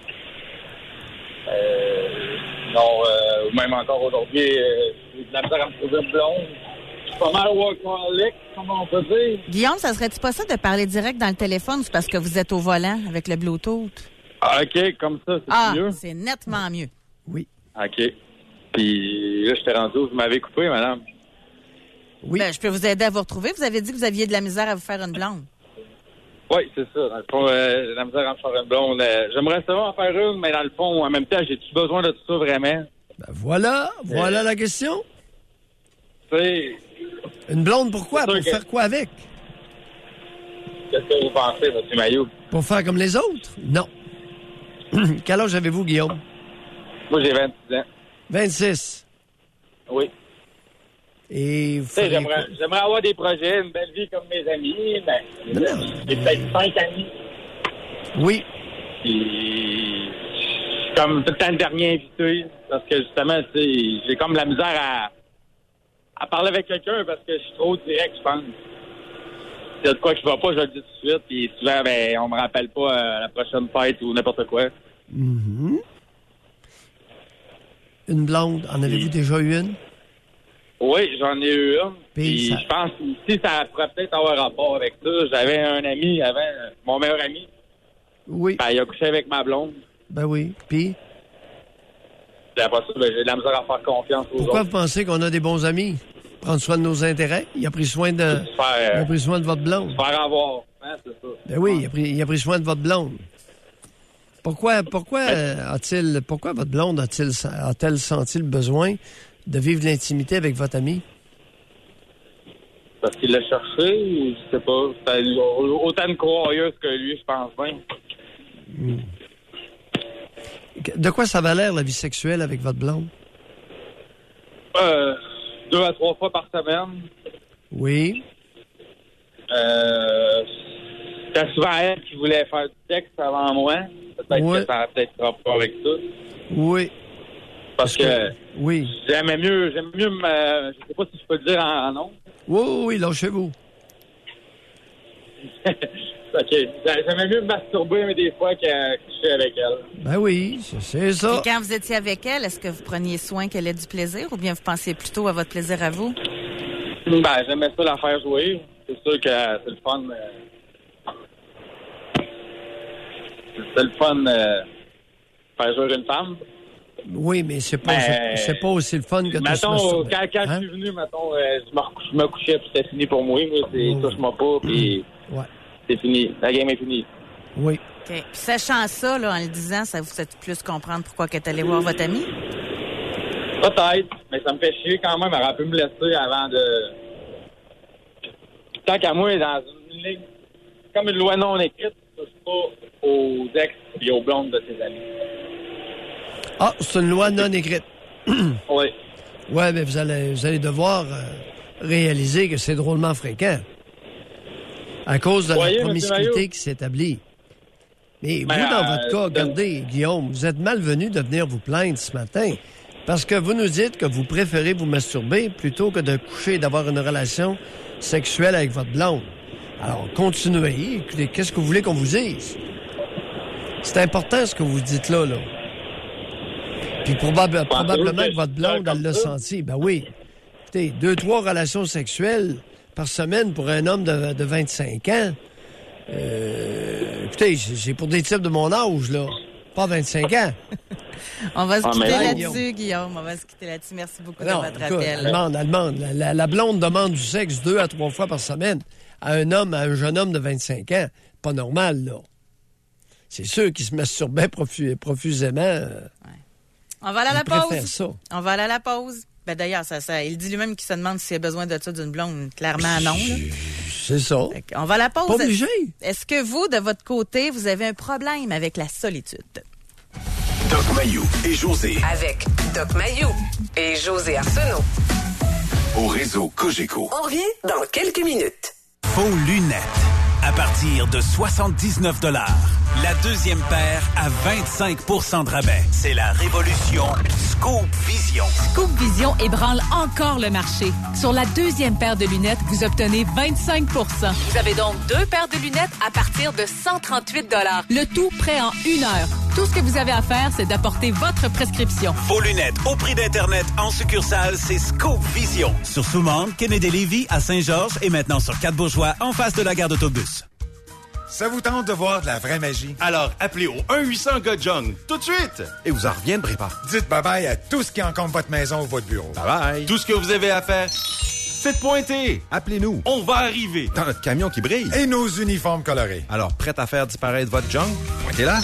Même encore aujourd'hui, j'ai de la misère à me trouver blonde. Je suis pas mal workaholic, comment on peut dire. Guillaume, ça serait-tu pas ça de parler direct dans le téléphone? C'est parce que vous êtes au volant avec le Bluetooth. Ah, OK, comme ça, c'est mieux. C'est nettement mieux. Oui. OK. Puis là, je t'ai rendu où vous m'avez coupé, madame. Oui. Ben, je peux vous aider à vous retrouver. Vous avez dit que vous aviez de la misère à vous faire une blonde. Oui, c'est ça. Dans le fond, j'ai de la misère à me faire une blonde. J'aimerais savoir en faire une, mais dans le fond, en même temps, j'ai-tu besoin de tout ça vraiment? Ben voilà la question. C'est... Une blonde, pourquoi? Pour faire quoi avec? Qu'est-ce que vous pensez, M. Maillot? Pour faire comme les autres? Non. Quel âge avez-vous, Guillaume? Moi, j'ai 26 ans. 26? Oui. Et vous j'aimerais avoir des projets, une belle vie comme mes amis, mais j'ai peut-être 5 amis. Oui. Puis, comme tout le temps le dernier invité, parce que justement, tu sais, j'ai comme la misère à parler avec quelqu'un parce que je suis trop direct, je pense. S'il y a de quoi que je ne vais pas, je le dis tout de suite, puis souvent, on me rappelle pas la prochaine fête ou n'importe quoi. Mm-hmm. Une blonde, en avez-vous déjà eu une? Oui, j'en ai eu une. Puis je pense que ça pourrait peut-être avoir rapport avec ça. J'avais un ami avant, mon meilleur ami. Oui. Ben, il a couché avec ma blonde. Ben oui. Puis après ça, j'ai de la misère à faire confiance aux autres. Pourquoi vous pensez qu'on a des bons amis? Prendre soin de nos intérêts? Il a pris soin de votre blonde. Se faire avoir, hein, c'est ça. Ben oui, il a pris soin de votre blonde. Pourquoi votre blonde a-t-elle senti le besoin de vivre l'intimité avec votre ami? Parce qu'il l'a cherché, ou je sais pas. C'est autant de croyeuse que lui, je pense bien. De quoi ça va l'air, la vie sexuelle avec votre blonde? 2 à 3 fois par semaine. Oui. C'était souvent elle qui voulait faire du sexe avant moi. Peut-être que ça a peut-être rapport avec ça. Oui. Parce que oui. J'aimais mieux je sais pas si je peux le dire en nom. Oui, lâchez-vous. OK. J'aimais mieux me masturber, mais des fois, que coucher avec elle. Ben oui, c'est ça. Et quand vous étiez avec elle, est-ce que vous preniez soin qu'elle ait du plaisir ou bien vous pensiez plutôt à votre plaisir à vous? Ben, j'aimais ça la faire jouer. C'est sûr que c'est le fun. C'est le fun faire jouer une femme. Oui, mais c'est pas aussi le fun que de se masturber. Quand je suis venu, je me couchais puis c'était fini pour moi. Touche-moi pas, puis c'est fini. La game est finie. Oui. OK. Puis sachant ça, là, en le disant, ça vous fait plus comprendre pourquoi qu'elle est allée voir votre ami? Peut-être, mais ça me fait chier quand même. Elle aurait pu me laisser avant de... Tant qu'à moi, dans une ligne, comme une loi non écrite, je ne touche pas aux ex et aux blondes de ses amis. Ah, c'est une loi non écrite. Oui. Oui, mais vous allez devoir réaliser que c'est drôlement fréquent à cause de la promiscuité qui s'établit. Mais vous, dans votre cas, regardez, Guillaume, vous êtes malvenu de venir vous plaindre ce matin parce que vous nous dites que vous préférez vous masturber plutôt que de coucher et d'avoir une relation sexuelle avec votre blonde. Alors, continuez. Écoutez, qu'est-ce que vous voulez qu'on vous dise? C'est important ce que vous dites là. Puis probablement que votre blonde, elle l'a senti. Ben oui. Écoutez, 2-3 relations sexuelles par semaine pour un homme de 25 ans. Écoutez, j'ai pour des types de mon âge, là. Pas 25 ans. On va se quitter là-dessus, Guillaume. On va se quitter là-dessus. Merci beaucoup de votre appel. Allemande. La blonde demande du sexe 2 à 3 fois par semaine à un jeune homme de 25 ans. Pas normal, là. C'est sûr qu'il se masturbe profusément. Ouais. On va aller à la pause. Ça. On va aller à la pause. Ben d'ailleurs, il dit lui-même qu'il se demande s'il a besoin de ça d'une blonde. Clairement, non. Là. C'est ça. On va à la pause. Pas obligé. Est-ce que vous, de votre côté, vous avez un problème avec la solitude? Doc Mayou et José. Avec Doc Mayou et José Arsenault. Au réseau Cogeco. On revient dans quelques minutes. Faux lunettes. À partir de 79 $. La deuxième paire à 25 % de rabais. C'est la révolution Scoop Vision. Scoop Vision ébranle encore le marché. Sur la deuxième paire de lunettes, vous obtenez 25 %. Vous avez donc 2 paires de lunettes à partir de 138 $. Le tout prêt en 1 heure. Tout ce que vous avez à faire, c'est d'apporter votre prescription. Faux lunettes au prix d'Internet en succursale, c'est Scoop Vision. Sur Soumande, Kennedy-Lévis, à Saint-Georges et maintenant sur 4 Bourgeois, en face de la gare d'autobus. Ça vous tente de voir de la vraie magie? Alors, appelez au 1-800-GOT-JUNK tout de suite et vous en reviendrez pas. Dites bye-bye à tout ce qui encombre votre maison ou votre bureau. Bye-bye. Tout ce que vous avez à faire, c'est de pointer. Appelez-nous. On va arriver. Dans notre camion qui brille. Et nos uniformes colorés. Alors, prêt à faire disparaître votre junk? Pointez-là.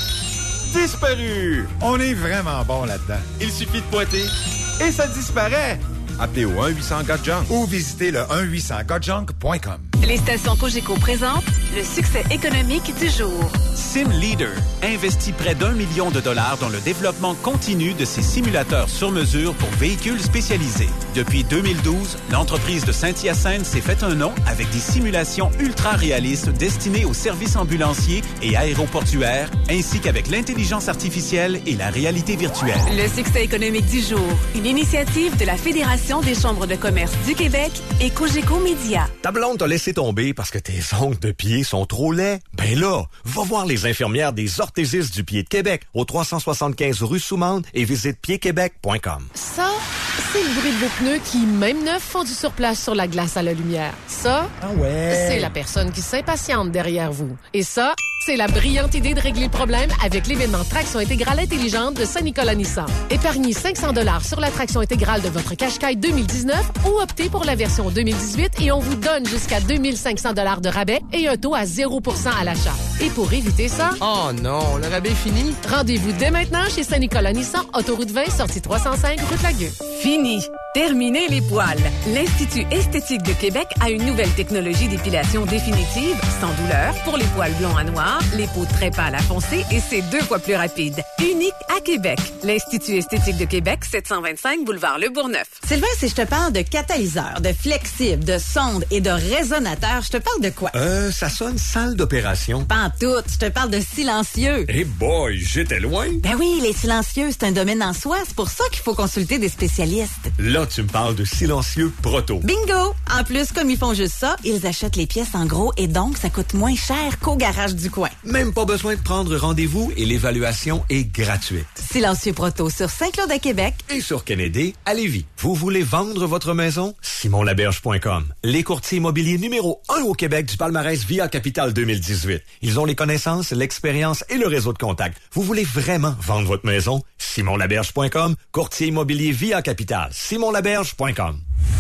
Disparu. On est vraiment bon là-dedans. Il suffit de pointer et ça disparaît. Appelez au 1-800-GOT-JUNK ou visitez le 1-800-GOTJUNK.com. Les stations Cogeco présentent le succès économique du jour. Sim Leader investit près d'1 million de dollars dans le développement continu de ses simulateurs sur mesure pour véhicules spécialisés. Depuis 2012, l'entreprise de Saint-Hyacinthe s'est fait un nom avec des simulations ultra réalistes destinées aux services ambulanciers et aéroportuaires, ainsi qu'avec l'intelligence artificielle et la réalité virtuelle. Le succès économique du jour, une initiative de la Fédération des chambres de commerce du Québec et Cogeco Média. Ta blonde t'a laissé tomber parce que tes ongles de pied sont trop laids? Ben là, va voir les infirmières des orthésistes du pied de Québec au 375 rue Soumande et visite piedquebec.com. Ça, c'est le bruit de vos pneus qui, même neufs, font du surplace sur la glace à la lumière. Ça, c'est la personne qui s'impatiente derrière vous. Et ça, c'est la brillante idée de régler le problème avec l'événement Traction intégrale intelligente de Saint-Nicolas Nissan. Épargnez 500 $ sur la traction intégrale de votre Qashqai 2019 ou optez pour la version 2018 et on vous donne jusqu'à 2500 $ de rabais et un taux à 0% à l'achat. Et pour éviter ça... Oh non, le rabais est fini? Rendez-vous dès maintenant chez Saint-Nicolas Nissan, autoroute 20, sortie 305, route Lagueux. Fini. Terminez les poils. L'Institut esthétique de Québec a une nouvelle technologie d'épilation définitive, sans douleur, pour les poils blonds à noirs, les peaux très pâles à foncées et c'est 2 fois plus rapide. Unique à Québec. L'Institut esthétique de Québec, 725 boulevard Le Bourgneuf. Sylvain, si je te parle de catalyseur, de flexible, de sonde et de résonateur, je te parle de quoi? Ça sonne salle d'opération. Pas en tout, je te parle de silencieux. Eh boy, j'étais loin. Ben oui, les silencieux, c'est un domaine en soi. C'est pour ça qu'il faut consulter des spécialistes. Là, tu me parles de silencieux Proto. Bingo! En plus, comme ils font juste ça, ils achètent les pièces en gros et donc ça coûte moins cher qu'au garage du coin. Même pas besoin de prendre rendez-vous et l'évaluation est gratuite. Silencieux Proto sur Saint-Claude à Québec et sur Kennedy à Lévis. Vous voulez vendre votre maison? SimonLaberge.com. Les courtiers immobiliers numéro 1 au Québec du palmarès Via Capital 2018. Ils ont les connaissances, l'expérience et le réseau de contacts. Vous voulez vraiment vendre votre maison? SimonLaberge.com. Courtier immobilier Via Capital. SimonLaberge.com.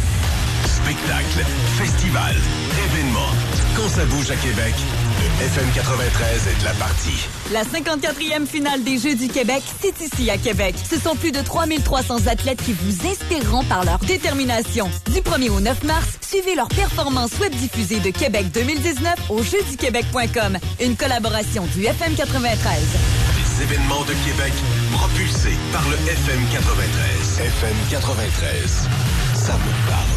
Spectacle, festival, événement. Quand ça bouge à Québec, le FM 93 est de la partie. La 54e finale des Jeux du Québec, c'est ici à Québec. Ce sont plus de 3300 athlètes qui vous inspireront par leur détermination. Du 1er au 9 mars, suivez leur performance web diffusée de Québec 2019 au jeuxduquebec.com. Une collaboration du FM 93. Les événements de Québec propulsés par le FM 93. FM 93, ça me parle.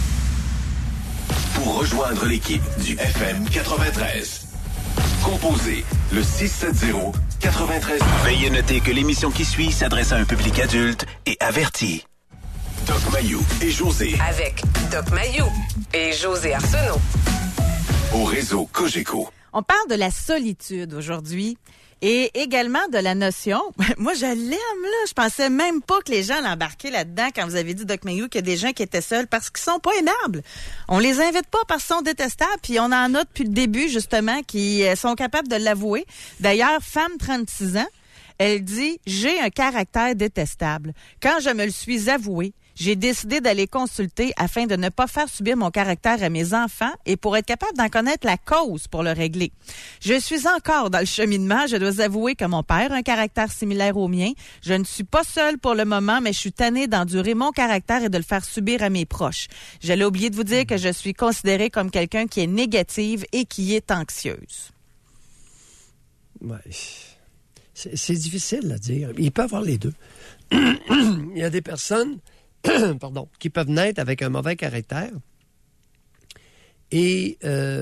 Pour rejoindre l'équipe du FM 93, composez le 670-93. Veuillez noter que l'émission qui suit s'adresse à un public adulte et averti. Doc Mayou et José. Avec Doc Mayou et José Arsenault. Au réseau Cogeco. On parle de la solitude aujourd'hui et également de la notion. Moi, je l'aime, là. Je pensais même pas que les gens l'embarquaient là-dedans quand vous avez dit, Doc Mayou, qu'il y a des gens qui étaient seuls parce qu'ils sont pas aimables. On les invite pas parce qu'ils sont détestables, puis on en a depuis le début, justement, qui sont capables de l'avouer. D'ailleurs, femme 36 ans, elle dit « J'ai un caractère détestable. Quand je me le suis avoué, j'ai décidé d'aller consulter afin de ne pas faire subir mon caractère à mes enfants et pour être capable d'en connaître la cause pour le régler. Je suis encore dans le cheminement. Je dois avouer que mon père a un caractère similaire au mien. Je ne suis pas seule pour le moment, mais je suis tannée d'endurer mon caractère et de le faire subir à mes proches. J'allais oublier de vous dire que je suis considérée comme quelqu'un qui est négative et qui est anxieuse. » Ouais. C'est difficile à dire. Il peut y avoir les deux. Il y a des personnes qui peuvent naître avec un mauvais caractère et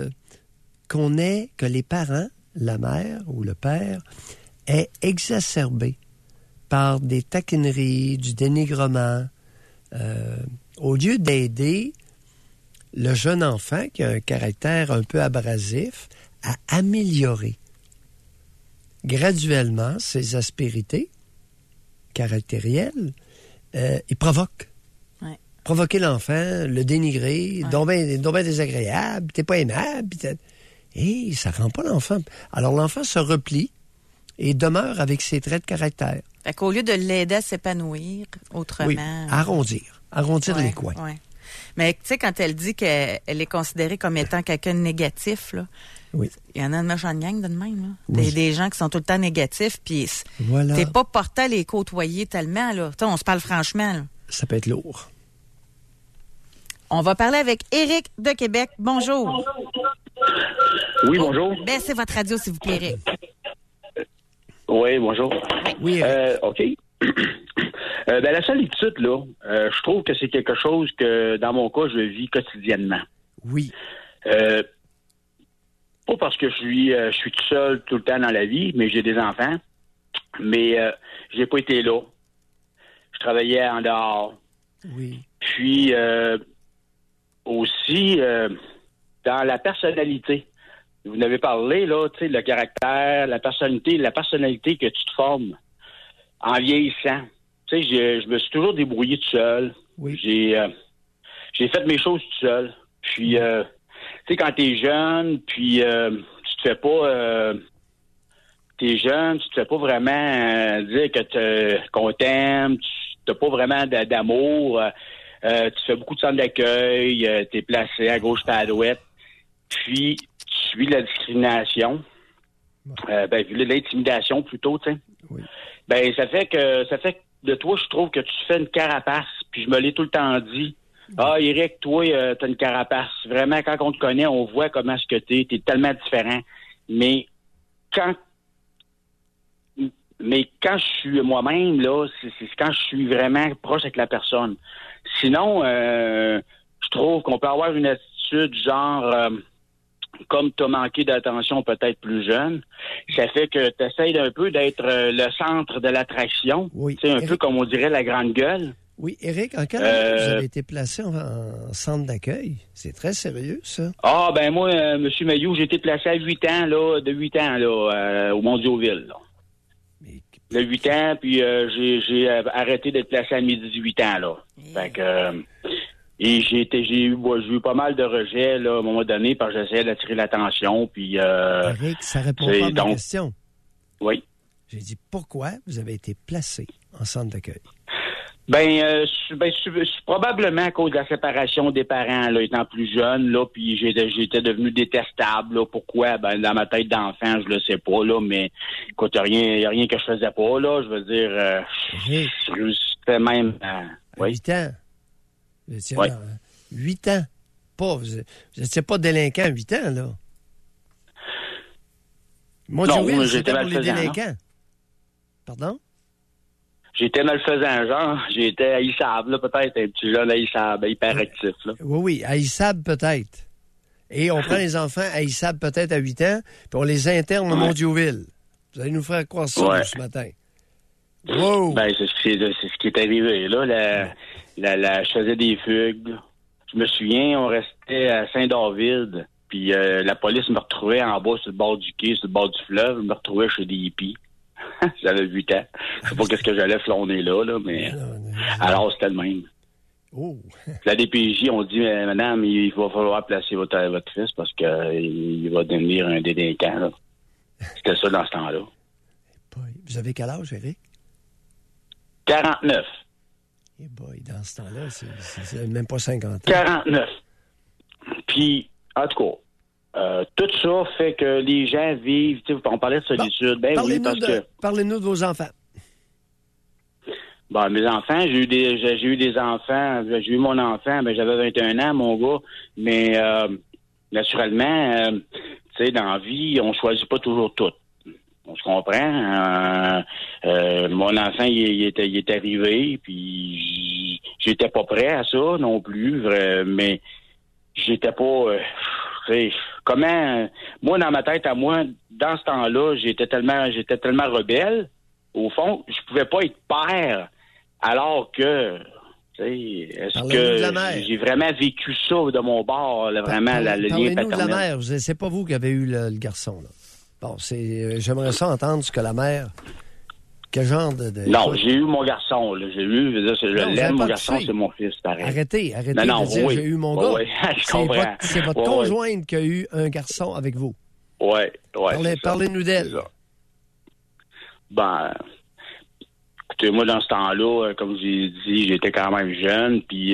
que les parents, la mère ou le père, aient exacerbé par des taquineries, du dénigrement, au lieu d'aider le jeune enfant qui a un caractère un peu abrasif à améliorer graduellement ses aspérités caractérielles, il provoque. Ouais. Provoquer l'enfant, le dénigrer, donc ben désagréable, t'es pas aimable, et ça rend pas l'enfant. Alors l'enfant se replie et demeure avec ses traits de caractère. Fait qu'au lieu de l'aider à s'épanouir autrement... Oui, arrondir les coins. Ouais. Mais tu sais, quand elle dit qu'elle est considérée comme étant quelqu'un de négatif, là, oui. Il y en a une méchante gang de même. Là. Oui. Des gens qui sont tout le temps négatifs, puis voilà. T'es pas porté à les côtoyer tellement. Là. T'sais, on se parle franchement. Là. Ça peut être lourd. On va parler avec Éric de Québec. Bonjour. Oui, bonjour. Baissez votre radio, s'il vous plaît, Éric. Oui, bonjour. Oui, OK. La solitude, là, je trouve que c'est quelque chose que, dans mon cas, je vis quotidiennement. Oui. Pas parce que je suis tout seul tout le temps dans la vie, mais j'ai des enfants. Mais j'ai pas été là. Je travaillais en dehors. Oui. Puis aussi dans la personnalité. Vous en avez parlé, là, tu sais, le caractère, la personnalité que tu te formes en vieillissant. Tu sais, je me suis toujours débrouillé tout seul. Oui. J'ai fait mes choses tout seul. Puis, tu sais, quand t'es jeune, puis tu te fais pas... t'es jeune, tu te fais pas vraiment dire qu'on t'aime, tu n'as pas vraiment d'amour. Tu fais beaucoup de centres d'accueil, t'es placé à gauche à droite. Puis, tu vis la discrimination. L'intimidation plutôt, tu sais. Oui. Ben, ça fait que de toi, je trouve que tu fais une carapace. Puis je me l'ai tout le temps dit. Ah, Éric, toi, t'as une carapace. Vraiment, quand on te connaît, on voit comment est-ce que t'es. T'es tellement différent. Mais quand je suis moi-même, là, c'est quand je suis vraiment proche avec la personne. Sinon, je trouve qu'on peut avoir une attitude genre... comme tu as manqué d'attention peut-être plus jeune, ça fait que tu essaies un peu d'être le centre de l'attraction. Oui. C'est un peu comme on dirait la grande gueule. Oui, Éric, en quelle année vous avez été placé en centre d'accueil? C'est très sérieux, ça. Ah, ben moi, M. Mayou, j'ai été placé à 8 ans, là, de 8 ans, là, au Mondioville, là. De 8 ans, puis j'ai arrêté d'être placé à mes 18 ans, là. Fait que... Et j'ai eu pas mal de rejets là, à un moment donné parce que j'essayais d'attirer l'attention. Puis, Éric, ça répond pas à ma question. Oui. J'ai dit pourquoi vous avez été placé en centre d'accueil? Probablement à cause de la séparation des parents, là, étant plus jeune, là, puis j'étais devenu détestable. Là. Pourquoi? Ben, dans ma tête d'enfant, je le sais pas, là, mais écoute, y a rien que je faisais pas, là. Je veux dire, c'était même... 8 ans. Vous étiez 8 ans. Vous n'étiez pas délinquant à 8 ans, là. Non, j'étais pour les délinquants. Pardon? J'étais malfaisant, genre. J'étais haïssable, là, peut-être. Un petit jeune haïssable, hyperactif, là. Oui, haïssable, peut-être. Et on prend les enfants haïssables, peut-être, à 8 ans, puis on les interne au Mondioville. Vous allez nous faire croire ça, ce matin. Wow! Ben, c'est ce qui est arrivé, là. Je faisais des fugues. Je me souviens, on restait à Saint-David. Puis la police me retrouvait en bas sur le bord du quai, sur le bord du fleuve, me retrouvait chez des hippies. J'avais 8 ans. Je sais pas qu'est-ce que j'allais flâner là, mais alors c'était le même. Oh. La DPJ, on dit, madame, il va falloir placer votre fils parce qu'il va devenir un délinquant. Là. C'était ça dans ce temps-là. Vous avez quel âge, Éric? 49. Eh boy, dans ce temps-là, c'est même pas 50 ans. 49. Puis, en tout cas, tout ça fait que les gens vivent... On parlait de solitude. Ben oui, parce que... Parlez-nous de vos enfants. Bon, mes enfants, j'ai eu des enfants. J'ai eu mon enfant, j'avais 21 ans, mon gars. Mais naturellement, tu sais, dans la vie, on choisit pas toujours tout. On se comprend. Mon enfant, il est arrivé, puis j'étais pas prêt à ça non plus, mais j'étais pas... comment... Moi, dans ma tête à moi, dans ce temps-là, j'étais tellement rebelle. Au fond, je pouvais pas être père. Alors que, tu sais, est-ce que j'ai vraiment vécu ça de mon bord, là, vraiment, le lien paternel? Parlez-nous de la mère. C'est pas vous qui avez eu le garçon, là. Bon, j'aimerais ça entendre ce que la mère... Quel genre de... Non, j'ai eu mon garçon, là. Je l'aime, mon garçon, c'est mon fils, pareil. Arrêtez de dire j'ai eu mon gars. Oui, je comprends. C'est votre conjointe qui a eu un garçon avec vous. Oui. Parlez-nous d'elle. Ben... Écoutez, moi, dans ce temps-là, comme j'ai dit, j'étais quand même jeune, puis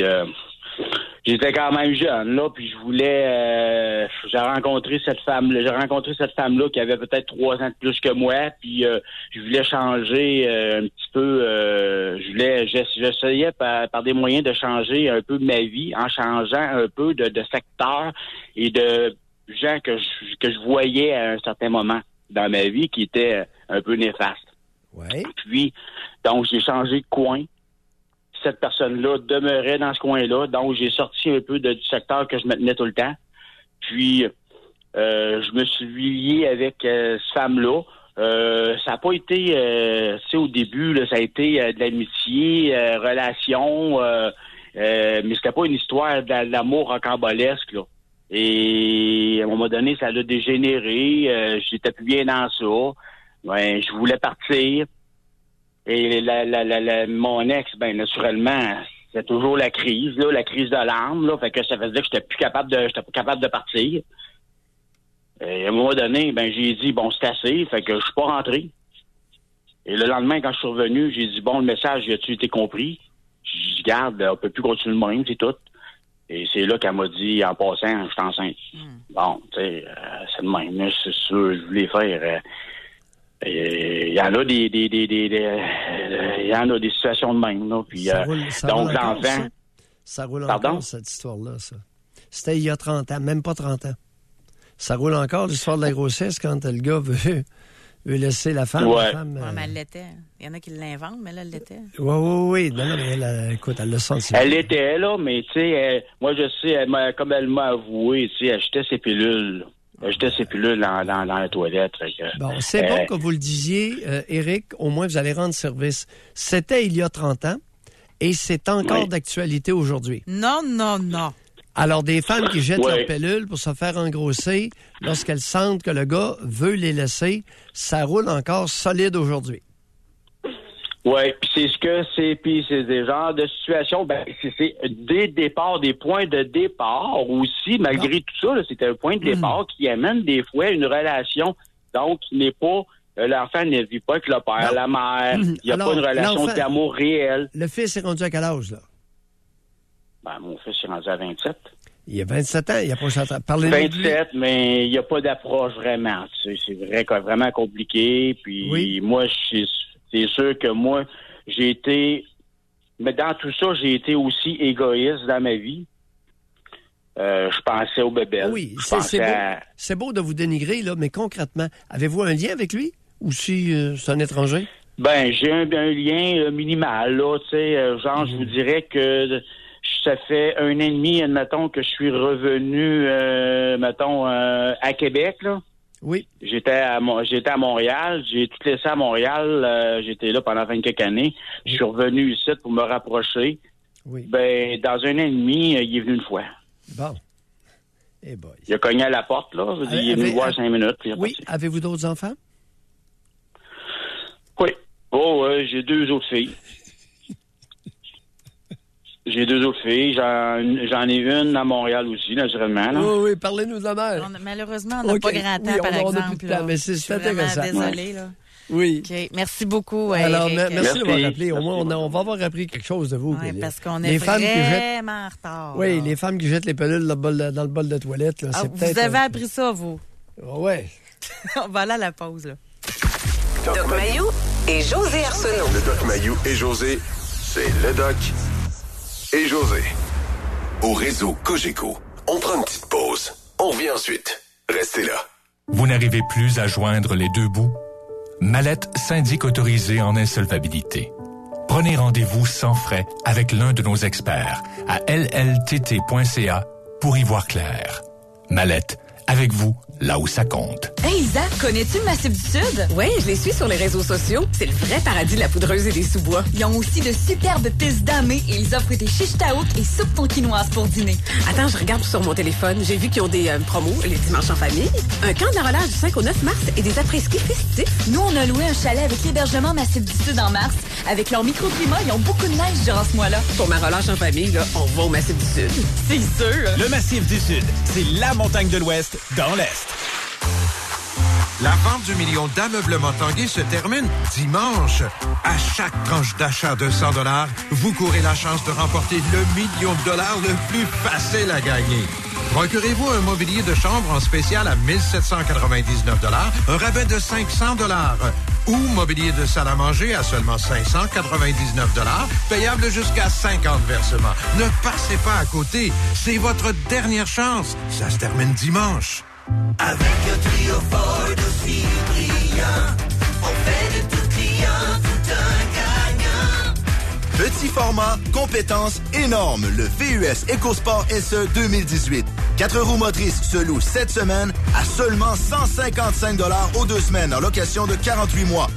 puis je voulais... j'ai rencontré cette femme-là qui avait peut-être 3 ans de plus que moi, puis je voulais changer un petit peu... j'essayais par des moyens de changer un peu ma vie, en changeant un peu de secteur et de gens que je voyais à un certain moment dans ma vie qui étaient un peu néfastes. Ouais. Puis, donc, j'ai changé de coin. Cette personne-là demeurait dans ce coin-là. Donc, j'ai sorti un peu du secteur que je me tenais tout le temps. Puis, je me suis lié avec cette femme-là. Ça n'a pas été, tu sais, au début, là, ça a été de l'amitié, relation, mais c'était pas une histoire d'amour rocambolesque, là. Et à un moment donné, ça l'a dégénéré. J'étais plus bien dans ça. Ben, je voulais partir. Et mon ex, ben naturellement, c'est toujours la crise de l'âme, là. Fait que ça veut dire que j'étais pas capable de partir. Et à un moment donné, ben j'ai dit bon, c'est assez, fait que je suis pas rentré. Et le lendemain, quand je suis revenu, j'ai dit bon, le message, a-tu été compris? Je dis garde, on peut plus continuer le même, c'est tout. Et c'est là qu'elle m'a dit, en passant, je suis enceinte. Bon, tu sais, c'est le même. C'est sûr, je voulais faire... Il y en a il y en a des situations de même, là. Puis, donc, l'enfant... Ça roule encore, cette histoire-là, ça. C'était il y a 30 ans, même pas 30 ans. Ça roule encore, l'histoire de la grossesse, quand le gars veut laisser la femme. Ouais. La femme, mais elle l'était. Il y en a qui l'inventent, mais là, elle l'était. Oui. Non, mais elle, écoute, elle l'a senti. Elle l'était, là, mais tu sais, moi, je sais, comme elle m'a avoué, tu sais, elle jetait ses pilules, là. J'étais ses pilules dans la toilette. Bon, c'est bon que vous le disiez, Éric, au moins vous allez rendre service. C'était il y a 30 ans et c'est encore d'actualité aujourd'hui. Non. Alors, des femmes qui jettent leurs pilules pour se faire engrosser, lorsqu'elles sentent que le gars veut les laisser, ça roule encore solide aujourd'hui. Oui, puis c'est des genres de situations, ben c'est des départs, des points de départ aussi, malgré tout ça, là, c'est un point de départ qui amène des fois une relation, donc qui n'est pas, l'enfant ne vit pas avec le père, la mère, il n'y a pas une relation d'amour réel. Le fils est rendu à quel âge, là? Ben, mon fils est rendu à 27. Il y a 27 ans, il n'y a pas de parler 27, mais il n'y a pas d'approche vraiment, tu sais, c'est vraiment compliqué, puis moi, c'est sûr que moi, mais dans tout ça, j'ai été aussi égoïste dans ma vie. Je pensais au bébé. Oui, c'est beau de vous dénigrer, là, mais concrètement, avez-vous un lien avec lui? Ou si c'est un étranger? Ben, j'ai un lien minimal, là, tu sais, genre, je vous dirais que ça fait 1 an et demi, admettons, que je suis revenu, à Québec, là. Oui. J'étais à Montréal, j'ai tout laissé à Montréal, j'étais là pendant 20 quelques années. Je suis revenu ici pour me rapprocher. Oui. Ben, dans 1 an et demi, il est venu une fois. Bon. Hey boy. Il a cogné à la porte, là. Il est venu voir 5 minutes. Puis oui. Avez-vous d'autres enfants? Oui. Oh, j'ai 2 autres filles. J'en ai une à Montréal aussi, naturellement. Là. Oui, parlez-nous de la mère. Malheureusement, on n'a pas grand temps, par exemple. On n'a plus de temps, mais c'est intéressant. Désolée, là. Oui. Okay. Merci beaucoup, Alors, Éric. merci d'avoir appelé. Au moins, on va avoir appris quelque chose de vous. Oui, parce qu'on est vraiment en retard. Oui, les femmes qui jettent les pelules dans le bol de toilette. Là, c'est vous avez appris ça, vous? Oui. On va aller à la pause, là. Doc Mayou et José Arsenault. Le Doc Mayou et José, c'est le Doc et José. Au réseau Cogeco, on prend une petite pause. On revient ensuite. Restez là. Vous n'arrivez plus à joindre les deux bouts? Mallette syndic autorisé en insolvabilité. Prenez rendez-vous sans frais avec l'un de nos experts à lltt.ca pour y voir clair. Mallette, avec vous, là où ça compte. Hey Isa, connais-tu le Massif du Sud? Oui, je les suis sur les réseaux sociaux. C'est le vrai paradis de la poudreuse et des sous-bois. Ils ont aussi de superbes pistes damées et ils offrent des chiches taouk et soupe tonkinoise pour dîner. Attends, je regarde sur mon téléphone. J'ai vu qu'ils ont des promos, les dimanches en famille. Un camp de la relâche du 5 au 9 mars et des après-ski festifs. Nous, on a loué un chalet avec l'hébergement Massif du Sud en mars. Avec leur microclimat, ils ont beaucoup de neige durant ce mois-là. Pour ma relâche en famille, là, on va au Massif du Sud. C'est sûr! Le Massif du Sud, c'est la montagne de l'Ouest dans l'Est. La vente du million d'ameublement Tanguay se termine dimanche. À chaque tranche d'achat de 100 $, vous courez la chance de remporter le million de dollars le plus facile à gagner. Procurez-vous un mobilier de chambre en spécial à 1 799 $, un rabais de 500 $, ou mobilier de salle à manger à seulement 599 $, payable jusqu'à 50 versements. Ne passez pas à côté. C'est votre dernière chance. Ça se termine dimanche. Avec un trio Ford aussi brillant, on fait de tout client tout un gagnant. Petit format, compétences énormes. Le VUS EcoSport SE 2018. 4 roues motrices se louent cette semaine à seulement 155 $ aux 2 semaines en location de 48 mois.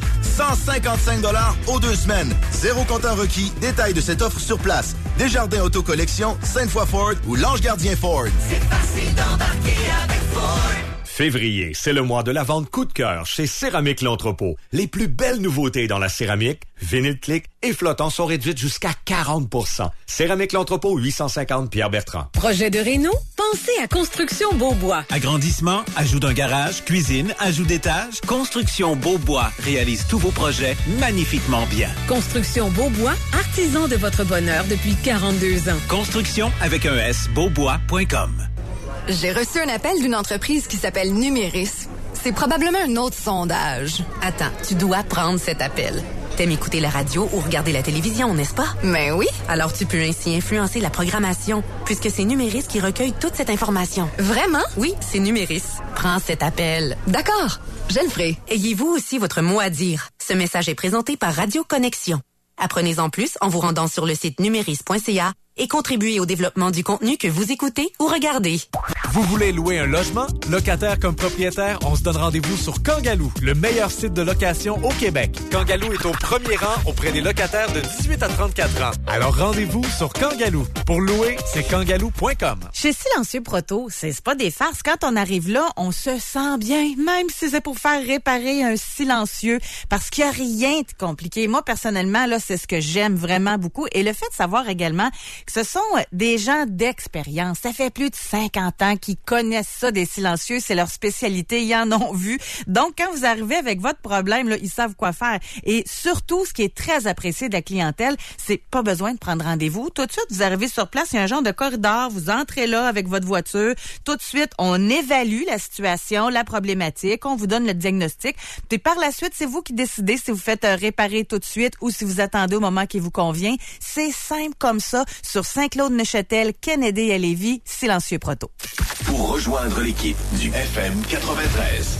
155 $ aux 2 semaines. Zéro comptant requis. Détail de cette offre sur place. Desjardins Autocollection, Sainte-Foy Ford ou l'Ange Gardien Ford. C'est facile d'embarquer avec Ford. Février, c'est le mois de la vente coup de cœur chez Céramique L'Entrepôt. Les plus belles nouveautés dans la céramique, vinyle click et flottant sont réduites jusqu'à 40 %. Céramique L'Entrepôt, 850 Pierre-Bertrand. Projet de réno? Pensez à Construction Beaubois. Agrandissement, ajout d'un garage, cuisine, ajout d'étage. Construction Beaubois réalise tous vos projets magnifiquement bien. Construction Beaubois, artisan de votre bonheur depuis 42 ans. Construction avec un S, beaubois.com. J'ai reçu un appel d'une entreprise qui s'appelle Numéris. C'est probablement un autre sondage. Attends, tu dois prendre cet appel. T'aimes écouter la radio ou regarder la télévision, n'est-ce pas? Ben oui. Alors tu peux ainsi influencer la programmation, puisque c'est Numéris qui recueille toute cette information. Vraiment? Oui, c'est Numéris. Prends cet appel. D'accord, je le ferai. Ayez-vous aussi votre mot à dire. Ce message est présenté par Radio Connexion. Apprenez-en plus en vous rendant sur le site numéris.ca et contribuez au développement du contenu que vous écoutez ou regardez. Vous voulez louer un logement? Locataire comme propriétaire, on se donne rendez-vous sur Kangaloo, le meilleur site de location au Québec. Kangaloo est au premier rang auprès des locataires de 18 à 34 ans. Alors rendez-vous sur Kangaloo. Pour louer, c'est kangaloo.com. Chez Silencieux Proto, c'est pas des farces. Quand on arrive là, on se sent bien, même si c'est pour faire réparer un silencieux, parce qu'il n'y a rien de compliqué. Moi, personnellement, là, c'est ce que j'aime vraiment beaucoup. Et le fait de savoir également que ce sont des gens d'expérience. Ça fait plus de 50 ans qu'ils connaissent ça des silencieux. C'est leur spécialité. Ils en ont vu. Donc, quand vous arrivez avec votre problème, là, ils savent quoi faire. Et surtout, ce qui est très apprécié de la clientèle, c'est pas besoin de prendre rendez-vous. Tout de suite, vous arrivez sur place, il y a un genre de corridor. Vous entrez là avec votre voiture. Tout de suite, on évalue la situation, la problématique. On vous donne le diagnostic. Puis par la suite, c'est vous qui décidez si vous faites réparer tout de suite ou si vous attendez au moment qui vous convient. C'est simple comme ça. Sur Saint-Claude-Neuchâtel, Kennedy à Lévis, Silencieux Proto. Pour rejoindre l'équipe du FM 93,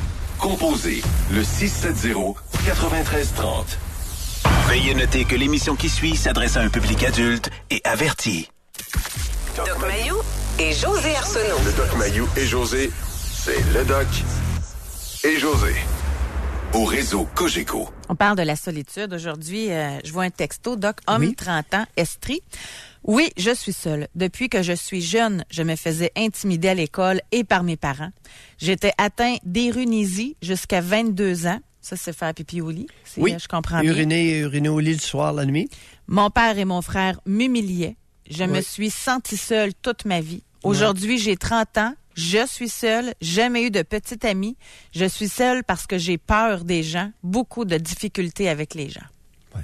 composez le 670-9330. Veuillez noter que l'émission qui suit s'adresse à un public adulte et averti. Doc Mayou et José Arsenault. Le Doc Mayou et José, c'est le Doc et José. Au réseau Cogeco, On parle de la solitude. Aujourd'hui, je vois un texto, Doc, homme 30 ans, Estrie. Oui, je suis seule. Depuis que je suis jeune, je me faisais intimider à l'école et par mes parents. J'étais atteint d'érunésie jusqu'à 22 ans. Ça, c'est faire pipi au lit. Oui, je comprends bien. Uriner au lit le soir, la nuit. Mon père et mon frère m'humiliaient. Je me suis sentie seule toute ma vie. Aujourd'hui, j'ai 30 ans. Je suis seule. Jamais eu de petite amie. Je suis seule parce que j'ai peur des gens. Beaucoup de difficultés avec les gens. Ouais.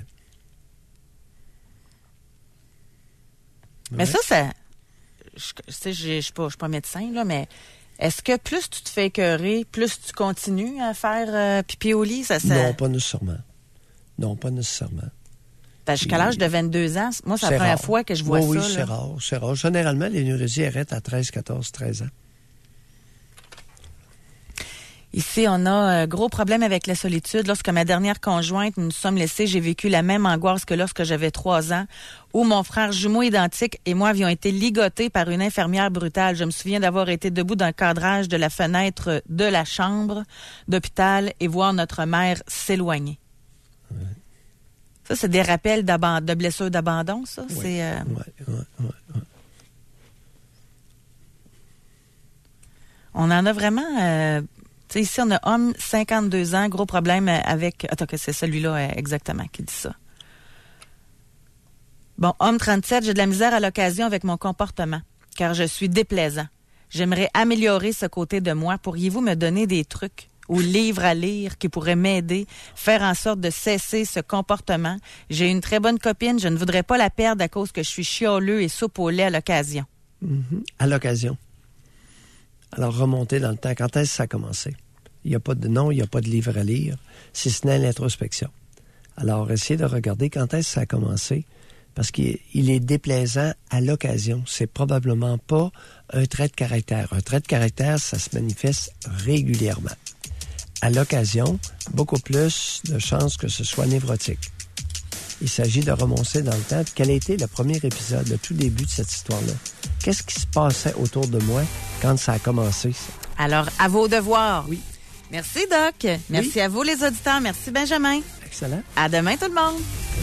Mais ça, je suis pas médecin, là, mais est-ce que plus tu te fais écœurer, plus tu continues à faire pipi au lit? Ça... Non, pas nécessairement. Non, pas nécessairement. Jusqu'à l'âge de 22 ans, moi, c'est la première fois que je vois ça. Oui, là. c'est rare. Généralement, l'énurésie arrête à 13, 14, 13 ans. Ici, on a un gros problème avec la solitude. Lorsque ma dernière conjointe nous sommes laissés, j'ai vécu la même angoisse que lorsque j'avais 3 ans, où mon frère jumeau identique et moi avions été ligotés par une infirmière brutale. Je me souviens d'avoir été debout dans le cadrage de la fenêtre de la chambre d'hôpital et voir notre mère s'éloigner. Ouais. Ça, c'est des rappels de blessures d'abandon, ça? Oui. C'est, Oui. On en a vraiment... ici, on a homme, 52 ans, gros problème avec... Attends, que c'est celui-là exactement qui dit ça. Bon, homme 37, j'ai de la misère à l'occasion avec mon comportement, car je suis déplaisant. J'aimerais améliorer ce côté de moi. Pourriez-vous me donner des trucs ou livres à lire qui pourraient m'aider, faire en sorte de cesser ce comportement? J'ai une très bonne copine, je ne voudrais pas la perdre à cause que je suis chialeux et soupe au lait à l'occasion. Mm-hmm. À l'occasion. Alors, remonter dans le temps. Quand est-ce que ça a commencé? Il n'y a pas de nom, il n'y a pas de livre à lire, si ce n'est l'introspection. Alors, essayez de regarder quand est-ce que ça a commencé, parce qu'il est déplaisant à l'occasion. C'est probablement pas un trait de caractère. Un trait de caractère, ça se manifeste régulièrement. À l'occasion, beaucoup plus de chances que ce soit névrotique. Il s'agit de remonter dans le temps. Quel a été le premier épisode, le tout début de cette histoire-là? Qu'est-ce qui se passait autour de moi quand ça a commencé, ça? Alors, à vos devoirs. Oui. Merci, Doc. Merci à vous, les auditeurs. Merci, Benjamin. Excellent. À demain, tout le monde.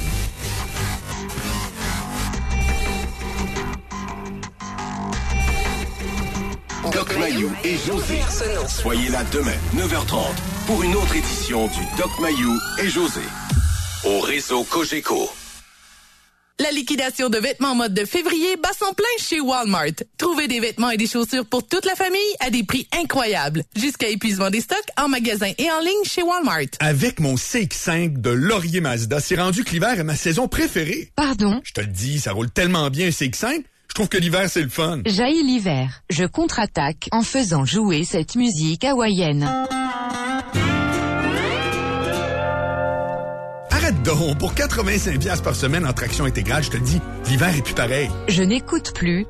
Doc Mayou et José. Soyez là demain, 9h30, pour une autre édition du Doc Mayou et José. Au réseau Cogeco. La liquidation de vêtements mode de février bat son plein chez Walmart. Trouvez des vêtements et des chaussures pour toute la famille à des prix incroyables. Jusqu'à épuisement des stocks en magasin et en ligne chez Walmart. Avec mon CX-5 de Laurier Mazda, c'est rendu que l'hiver est ma saison préférée. Pardon? Je te le dis, ça roule tellement bien un CX-5. Je trouve que l'hiver, c'est le fun. Jaillit l'hiver. Je contre-attaque en faisant jouer cette musique hawaïenne. Arrête donc, pour 85$ par semaine en traction intégrale, je te le dis, l'hiver est plus pareil. Je n'écoute plus.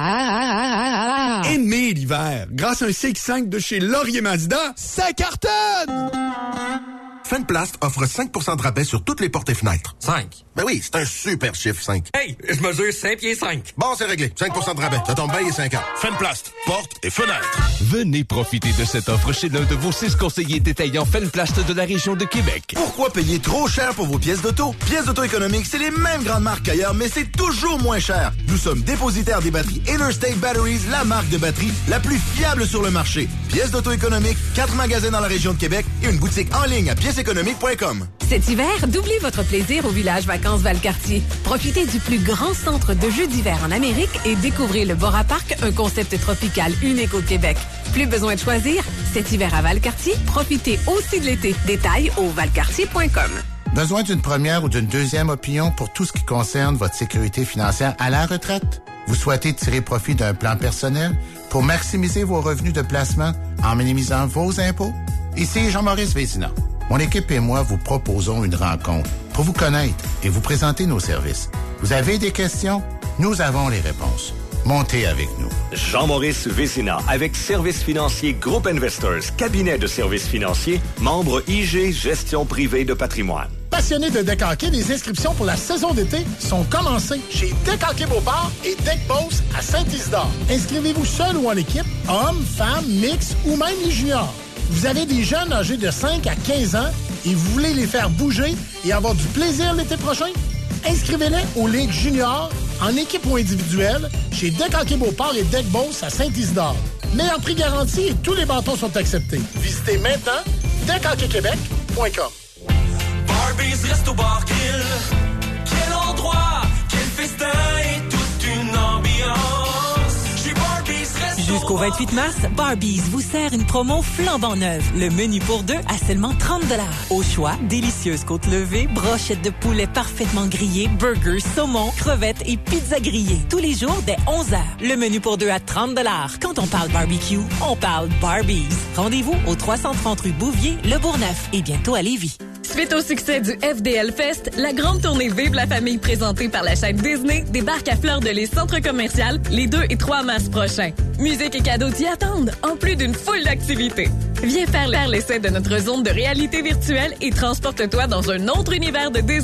Aimez l'hiver. Grâce à un CX-5 de chez Laurier Mazda, ça cartonne! Fenplast offre 5% de rabais sur toutes les portes et fenêtres. 5? Ben oui, c'est un super chiffre, 5. Hey, je mesure 5 pieds 5. Bon, c'est réglé. 5% de rabais. Ça tombe bien, il est 5 ans. Fenplast, porte et fenêtre. Venez profiter de cette offre chez l'un de vos 6 conseillers détaillants Fenplast de la région de Québec. Pourquoi payer trop cher pour vos pièces d'auto? Pièces d'auto économiques, c'est les mêmes grandes marques qu'ailleurs, mais c'est toujours moins cher. Nous sommes dépositaires des batteries Interstate Batteries, la marque de batterie la plus fiable sur le marché. Pièces d'auto économiques, 4 magasins dans la région de Québec et une boutique en ligne à pièceséconomique.com. Cet hiver, doublez votre plaisir au village Vacances Valcartier. Profitez du plus grand centre de jeux d'hiver en Amérique et découvrez le Bora Park, un concept tropical unique au Québec. Plus besoin de choisir. Cet hiver à Valcartier, profitez aussi de l'été. Détails au valcartier.com. Besoin d'une première ou d'une deuxième opinion pour tout ce qui concerne votre sécurité financière à la retraite? Vous souhaitez tirer profit d'un plan personnel pour maximiser vos revenus de placement en minimisant vos impôts? Ici Jean-Maurice Vézina. Mon équipe et moi vous proposons une rencontre pour vous connaître et vous présenter nos services. Vous avez des questions? Nous avons les réponses. Montez avec nous. Jean-Maurice Vézina, avec Services financiers Groupe Investors, cabinet de services financiers, membre IG Gestion privée de patrimoine. Passionnés de décanquer, les inscriptions pour la saison d'été sont commencées chez Décanquer Beauport et Deck Boss à Saint-Isidore. Inscrivez-vous seul ou en équipe, hommes, femmes, mix ou même les juniors. Vous avez des jeunes âgés de 5 à 15 ans et vous voulez les faire bouger et avoir du plaisir l'été prochain? Inscrivez-les aux Ligues juniors, en équipe ou individuelle, chez Deck Hockey Beauport et Deck Beauce à Saint-Isidore. Meilleur prix garanti et tous les bâtons sont acceptés. Visitez maintenant deckhockeyquebec.com. Barbies Resto Bar Grill. Quel endroit, quel festin et toute une ambiance. Chez Barbies Resto. Jusqu'au 28 mars, Barbies vous sert une promo flambant neuve. Le menu pour deux à seulement 30 $. Au choix, délicieuses côtes levées, brochettes de poulet parfaitement grillées, burgers, saumon, crevettes et pizza grillée. Tous les jours dès 11h. Le menu pour deux à 30 $. Quand on parle barbecue, on parle Barbies. Rendez-vous au 330 rue Bouvier, Le Bourgneuf et bientôt à Lévis. Suite au succès du FDL Fest, la grande tournée Vive la famille présentée par la chaîne Disney débarque à Fleur-de-Lys Centre commercial les 2 et 3 mars prochains. Musique et cadeaux t'y attendent, en plus d'une foule d'activités. Viens faire l'essai de notre zone de réalité virtuelle et transporte-toi dans un autre univers de Disney.